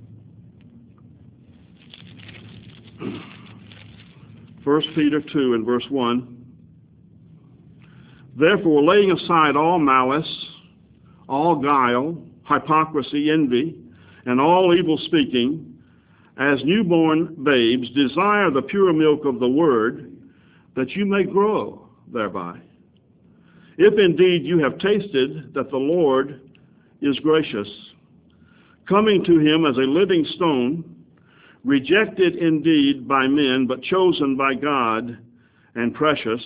1 Peter 2 and verse 1. Therefore, laying aside all malice, all guile, hypocrisy, envy, and all evil speaking, as newborn babes, desire the pure milk of the word, that you may grow thereby. If indeed you have tasted that the Lord is gracious, coming to him as a living stone, rejected indeed by men, but chosen by God and precious,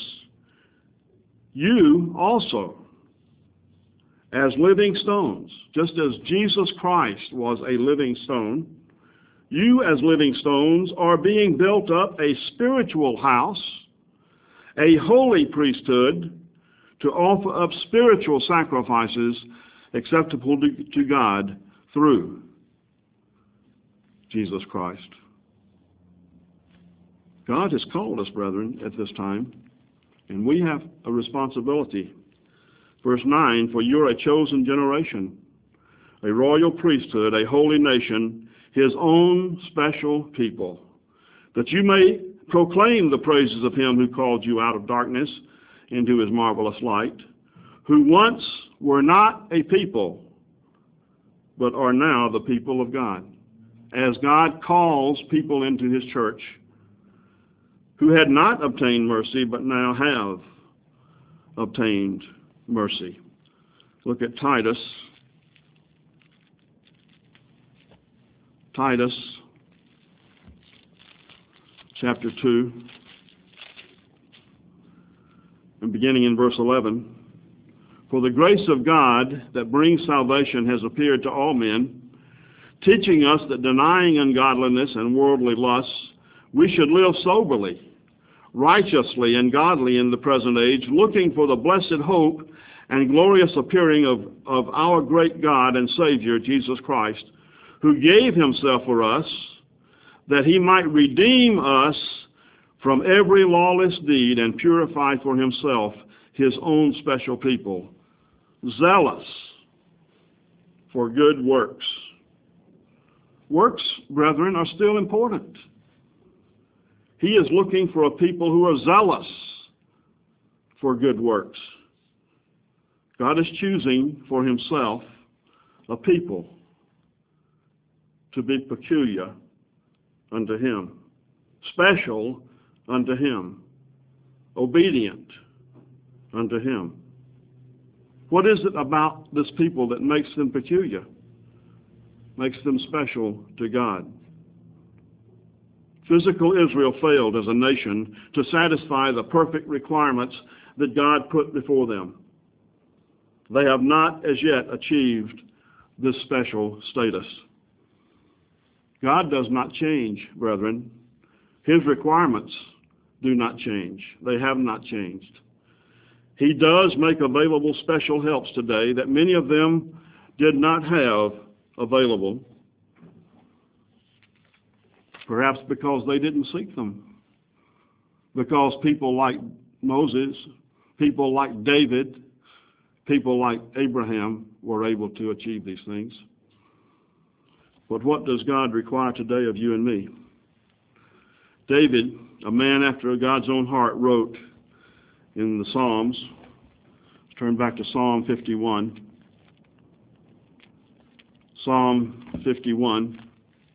you also, as living stones, just as Jesus Christ was a living stone, you as living stones are being built up a spiritual house, a holy priesthood, to offer up spiritual sacrifices acceptable to God through Jesus Christ. God has called us, brethren, at this time, and we have a responsibility. Verse 9, for you're a chosen generation, a royal priesthood, a holy nation, his own special people, that you may proclaim the praises of him who called you out of darkness into his marvelous light, who once were not a people, but are now the people of God. As God calls people into his church who had not obtained mercy, but now have obtained mercy. Look at Titus. Titus chapter 2, and beginning in verse 11. For the grace of God that brings salvation has appeared to all men, teaching us that denying ungodliness and worldly lusts, we should live soberly, righteously, and godly in the present age, looking for the blessed hope and glorious appearing of our great God and Savior, Jesus Christ, who gave himself for us, that he might redeem us from every lawless deed and purify for himself his own special people, zealous for good works. Works, brethren, are still important. He is looking for a people who are zealous for good works. God is choosing for himself a people to be peculiar unto him, special unto him, obedient unto him. What is it about this people that makes them peculiar, makes them special to God? Physical Israel failed as a nation to satisfy the perfect requirements that God put before them. They have not as yet achieved this special status. God does not change, brethren. His requirements do not change. They have not changed. He does make available special helps today that many of them did not have available, perhaps because they didn't seek them, because people like Moses, people like David, people like Abraham were able to achieve these things. But what does God require today of you and me? David, a man after God's own heart, wrote in the Psalms. Let's turn back to Psalm 51. Psalm 51,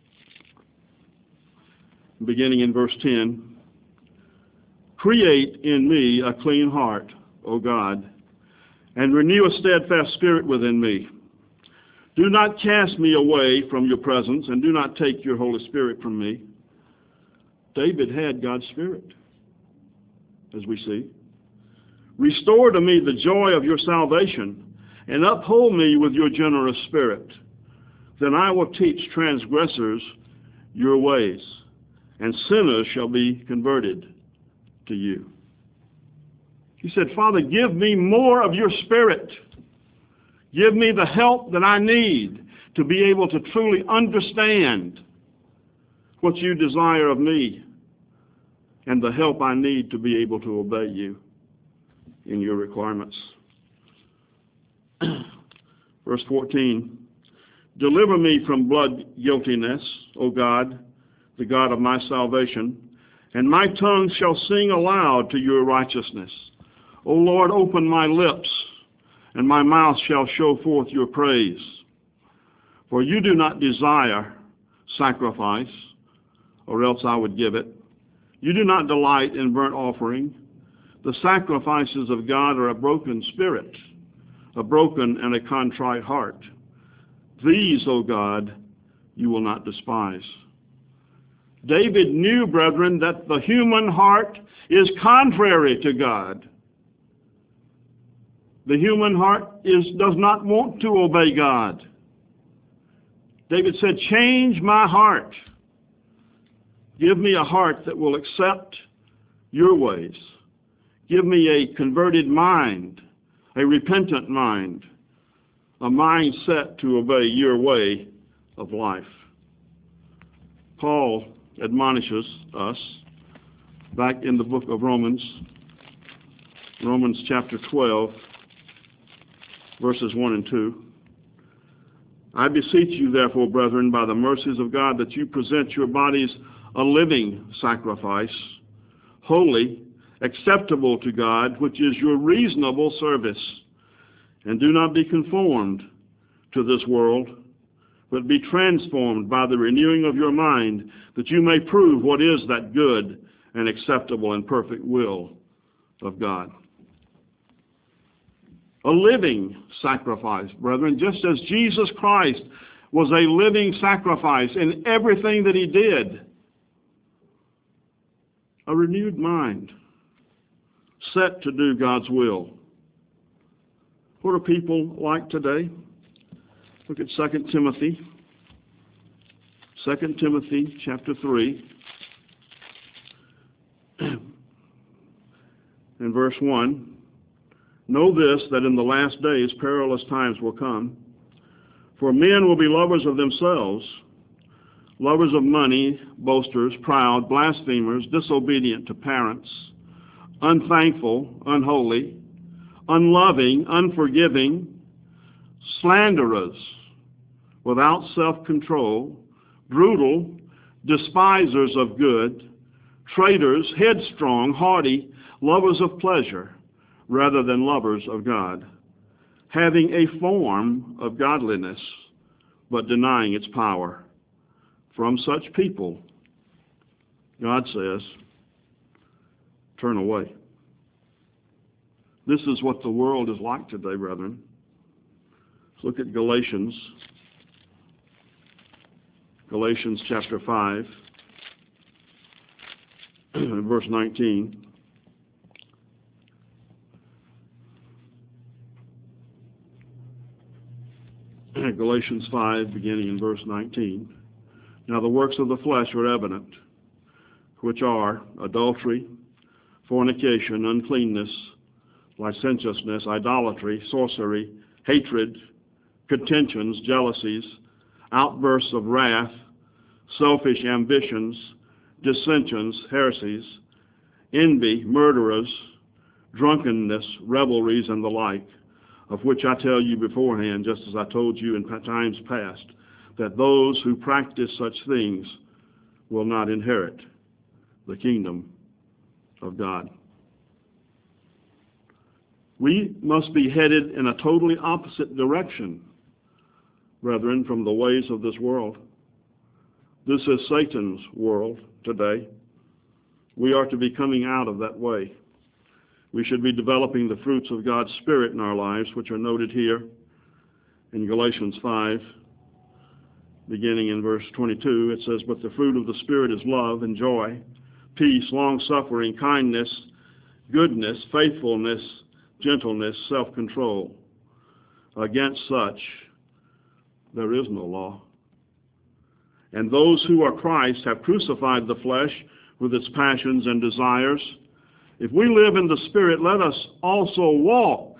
beginning in verse 10. Create in me a clean heart, O God, and renew a steadfast spirit within me. Do not cast me away from your presence, and do not take your Holy Spirit from me. David had God's Spirit, as we see. Restore to me the joy of your salvation, and uphold me with your generous spirit. Then I will teach transgressors your ways, and sinners shall be converted. to you. He said, Father, give me more of your Spirit. Give me the help that I need to be able to truly understand what you desire of me and the help I need to be able to obey you in your requirements. Verse 14, deliver me from blood guiltiness, O God, the God of my salvation, and my tongue shall sing aloud to your righteousness. O Lord, open my lips, and my mouth shall show forth your praise. For you do not desire sacrifice, or else I would give it. You do not delight in burnt offering. The sacrifices of God are a broken spirit, a broken and a contrite heart. These, O God, you will not despise. David knew, brethren, that the human heart is contrary to God. The human heart does not want to obey God. David said, change my heart. Give me a heart that will accept your ways. Give me a converted mind, a repentant mind, a mind set to obey your way of life. Paul admonishes us back in the book of Romans chapter 12, verses 1 and 2. I beseech you, therefore, brethren, by the mercies of God, that you present your bodies a living sacrifice, holy, acceptable to God, which is your reasonable service. And do not be conformed to this world, but be transformed by the renewing of your mind, that you may prove what is that good and acceptable and perfect will of God. A living sacrifice, brethren, just as Jesus Christ was a living sacrifice in everything that he did. A renewed mind, set to do God's will. What are people like today? Look at 2 Timothy. 2 Timothy chapter 3 and verse 1. Know this, that in the last days perilous times will come. For men will be lovers of themselves, lovers of money, boasters, proud, blasphemers, disobedient to parents, unthankful, unholy, unloving, unforgiving, slanderers, without self-control, brutal, despisers of good, traitors, headstrong, haughty, lovers of pleasure rather than lovers of God, having a form of godliness, but denying its power. From such people, God says, turn away. This is what the world is like today, brethren. Let's look at Galatians chapter 5, verse 19. Galatians 5, beginning in verse 19. Now the works of the flesh are evident, which are adultery, fornication, uncleanness, licentiousness, idolatry, sorcery, hatred, contentions, jealousies, outbursts of wrath, selfish ambitions, dissensions, heresies, envy, murderers, drunkenness, revelries, and the like, of which I tell you beforehand, just as I told you in times past, that those who practice such things will not inherit the kingdom of God. We must be headed in a totally opposite direction, brethren, from the ways of this world. This is Satan's world today. We are to be coming out of that way. We should be developing the fruits of God's Spirit in our lives, which are noted here in Galatians 5, beginning in verse 22. It says, but the fruit of the Spirit is love and joy, peace, long-suffering, kindness, goodness, faithfulness, gentleness, self-control. Against such there is no law. And those who are Christ have crucified the flesh with its passions and desires. If we live in the Spirit, let us also walk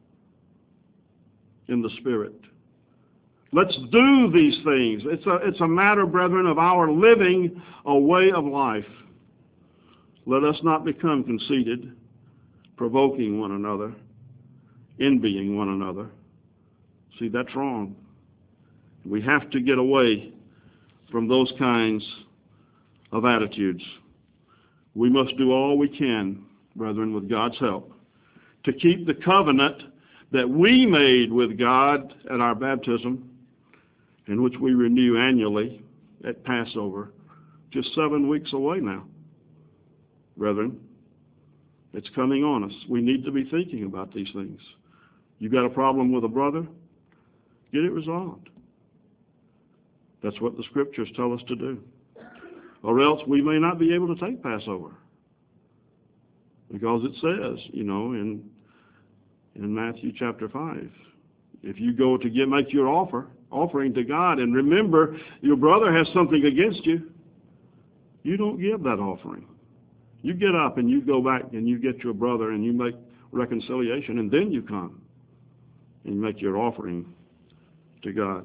in the Spirit. Let's do these things. It's a matter, brethren, of our living a way of life. Let us not become conceited, provoking one another, envying one another. See, that's wrong. We have to get away from those kinds of attitudes. We must do all we can, brethren, with God's help, to keep the covenant that we made with God at our baptism, in which we renew annually at Passover, just 7 weeks away now. Brethren, it's coming on us. We need to be thinking about these things. You got a problem with a brother? Get it resolved. That's what the Scriptures tell us to do. Or else we may not be able to take Passover. Because it says, in Matthew chapter 5, if you go to make your offering to God, and remember your brother has something against you, you don't give that offering. You get up and you go back and you get your brother and you make reconciliation, and then you come and you make your offering to God.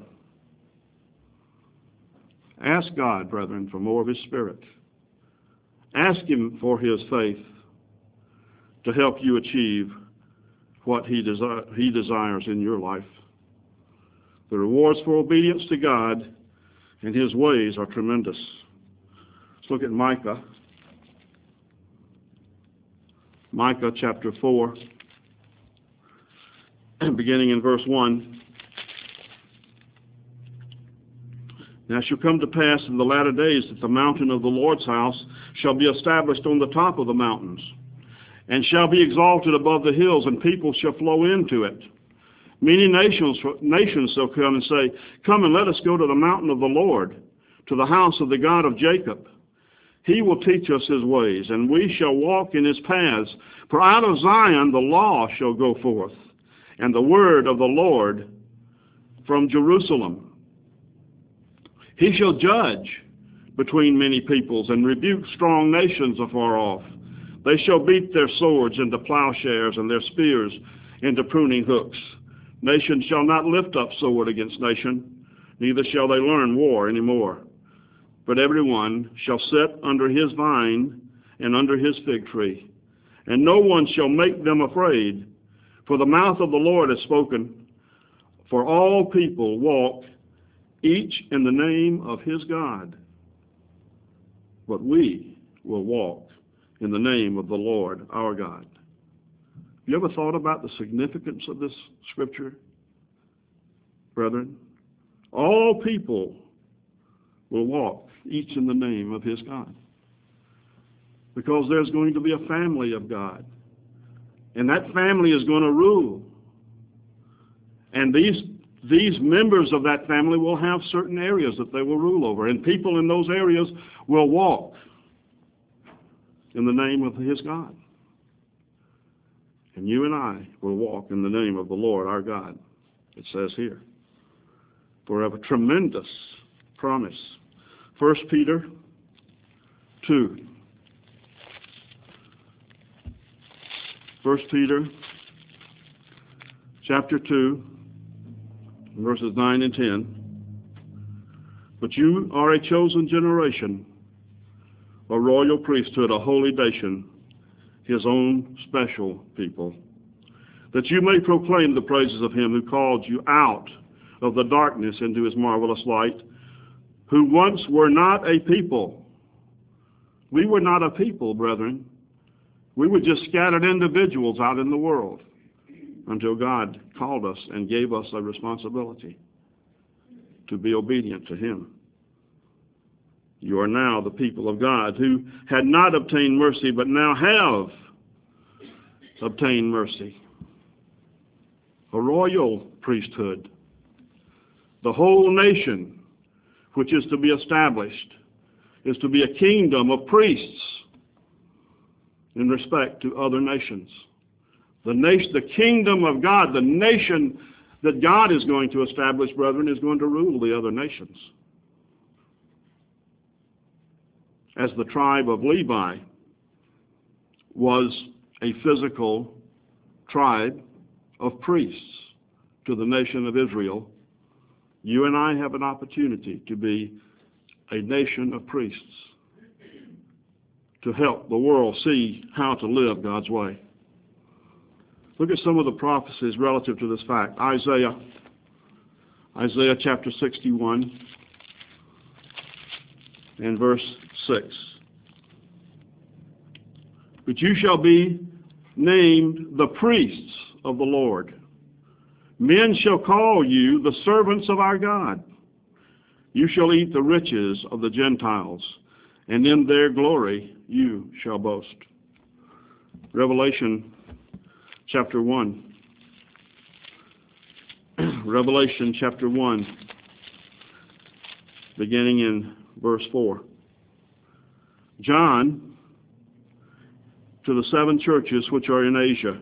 Ask God, brethren, for more of His Spirit. Ask Him for His faith to help you achieve what He desires in your life. The rewards for obedience to God and His ways are tremendous. Let's look at Micah. Micah chapter 4, beginning in verse 1. Now it shall come to pass in the latter days that the mountain of the Lord's house shall be established on the top of the mountains, and shall be exalted above the hills, and people shall flow into it. Many nations shall come and say, Come and let us go to the mountain of the Lord, to the house of the God of Jacob. He will teach us His ways, and we shall walk in His paths. For out of Zion the law shall go forth, and the word of the Lord from Jerusalem. He shall judge between many peoples, and rebuke strong nations afar off. They shall beat their swords into plowshares, and their spears into pruning hooks. Nation shall not lift up sword against nation, neither shall they learn war any more. But everyone shall sit under his vine and under his fig tree, and no one shall make them afraid. For the mouth of the Lord has spoken, for all people walk each in the name of his God. But we will walk in the name of the Lord our God. Have you ever thought about the significance of this scripture, brethren? All people will walk each in the name of his God. Because there's going to be a family of God. And that family is going to rule. And these members of that family will have certain areas that they will rule over. And people in those areas will walk in the name of his God. And you and I will walk in the name of the Lord our God, it says here. For a tremendous promise. 1 Peter 2. 1 Peter chapter 2, verses 9 and 10. But you are a chosen generation, a royal priesthood, a holy nation, his own special people, that you may proclaim the praises of him who called you out of the darkness into his marvelous light, who once were not a people. We were not a people, brethren. We were just scattered individuals out in the world until God called us and gave us a responsibility to be obedient to him. You are now the people of God who had not obtained mercy, but now have obtained mercy. A royal priesthood. The whole nation which is to be established is to be a kingdom of priests in respect to other nations. The kingdom of God, the nation that God is going to establish, brethren, is going to rule the other nations. As the tribe of Levi was a physical tribe of priests to the nation of Israel, you and I have an opportunity to be a nation of priests, to help the world see how to live God's way. Look at some of the prophecies relative to this fact. Isaiah chapter 61 and verse 6. But you shall be named the priests of the Lord. Men shall call you the servants of our God. You shall eat the riches of the Gentiles, and in their glory you shall boast. Revelation chapter 1. Revelation chapter 1, beginning in verse 4. John, to the 7 churches which are in Asia,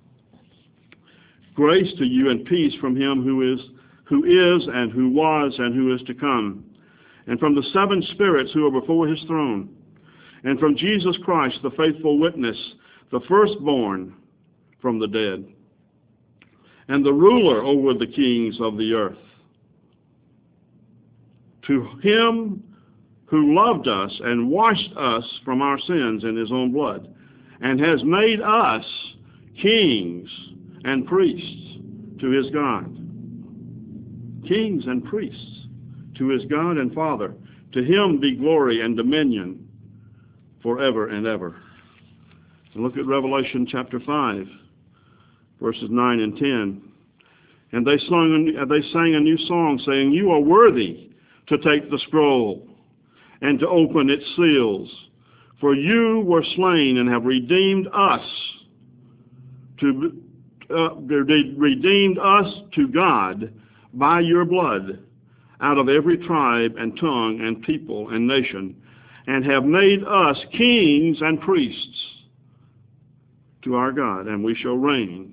grace to you and peace from him who is and who was and who is to come, and from the 7 spirits who are before his throne, and from Jesus Christ, the faithful witness, the firstborn from the dead, and the ruler over the kings of the earth. To him who loved us and washed us from our sins in his own blood, and has made us kings and priests to his God. Kings and priests to his God and Father. To him be glory and dominion forever and ever. And look at Revelation chapter 5, verses 9 and 10. And they sang a new song, saying, You are worthy to take the scroll and to open its seals, for you were slain and have redeemed us to God by your blood out of every tribe and tongue and people and nation, and have made us kings and priests to our God, and we shall reign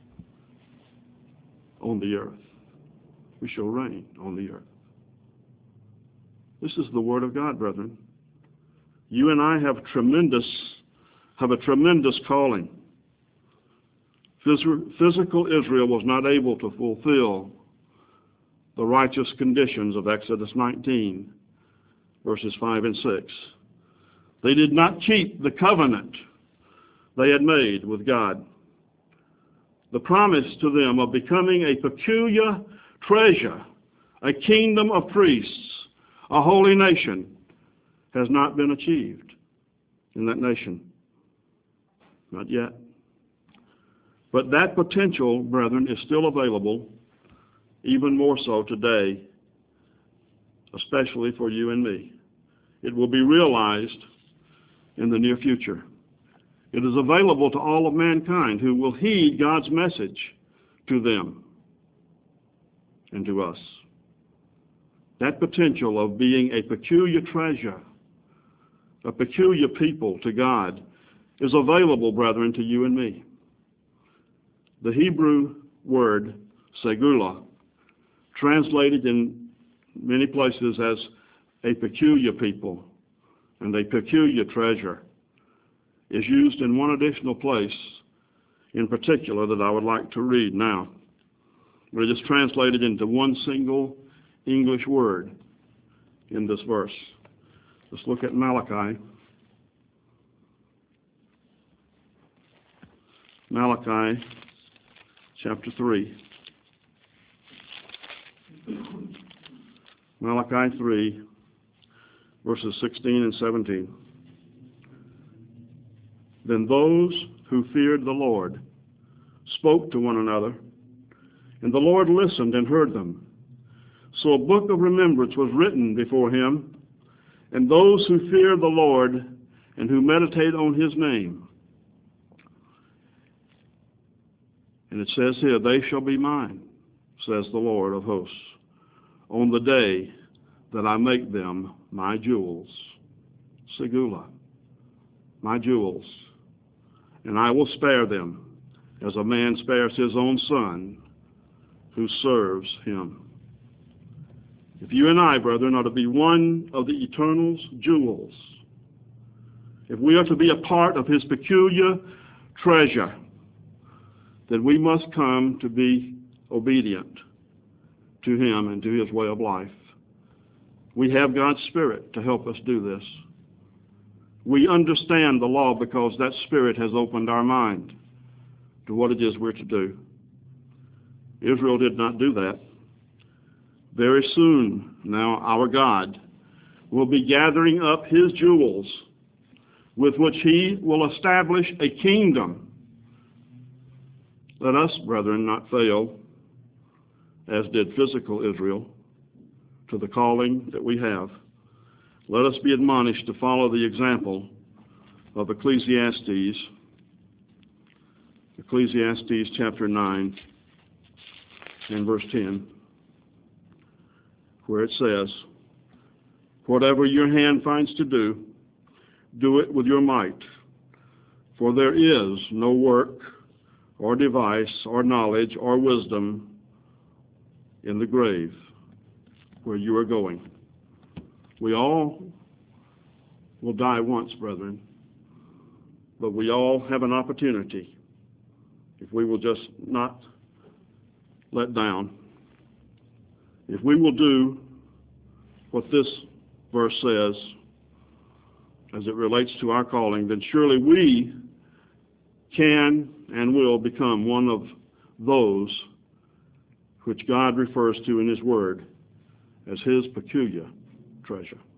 on the earth. We shall reign on the earth. This is the word of God, brethren. You and I have a tremendous calling. Physical Israel was not able to fulfill the righteous conditions of Exodus 19, verses 5 and 6. They did not keep the covenant they had made with God. The promise to them of becoming a peculiar treasure, a kingdom of priests, a holy nation, has not been achieved in that nation. Not yet. But that potential, brethren, is still available, even more so today, especially for you and me. It will be realized in the near future. It is available to all of mankind who will heed God's message to them and to us. That potential of being a peculiar treasure, a peculiar people to God, is available, brethren, to you and me. The Hebrew word segula, translated in many places as a peculiar people and a peculiar treasure, is used in one additional place in particular that I would like to read now. But it is translated into one single English word in this verse. Let's look at Malachi. Malachi chapter 3. Malachi 3, verses 16 and 17. Then those who feared the Lord spoke to one another, and the Lord listened and heard them. So a book of remembrance was written before him, and those who fear the Lord and who meditate on his name. And it says here, they shall be mine, says the Lord of hosts, on the day that I make them my jewels. Segula, my jewels. And I will spare them as a man spares his own son who serves him. If you and I, brethren, are to be one of the Eternal's jewels, if we are to be a part of his peculiar treasure, then we must come to be obedient to him and to his way of life. We have God's Spirit to help us do this. We understand the law because that Spirit has opened our mind to what it is we're to do. Israel did not do that. Very soon now our God will be gathering up his jewels with which he will establish a kingdom. Let us, brethren, not fail, as did physical Israel, to the calling that we have. Let us be admonished to follow the example of Ecclesiastes chapter 9 and verse 10, where it says, "Whatever your hand finds to do, do it with your might, for there is no work or device or knowledge or wisdom in the grave where you are going." We all will die once, brethren, but we all have an opportunity if we will just not let down. If we will do what this verse says as it relates to our calling, then surely we can and will become one of those which God refers to in his word as his peculiar treasure.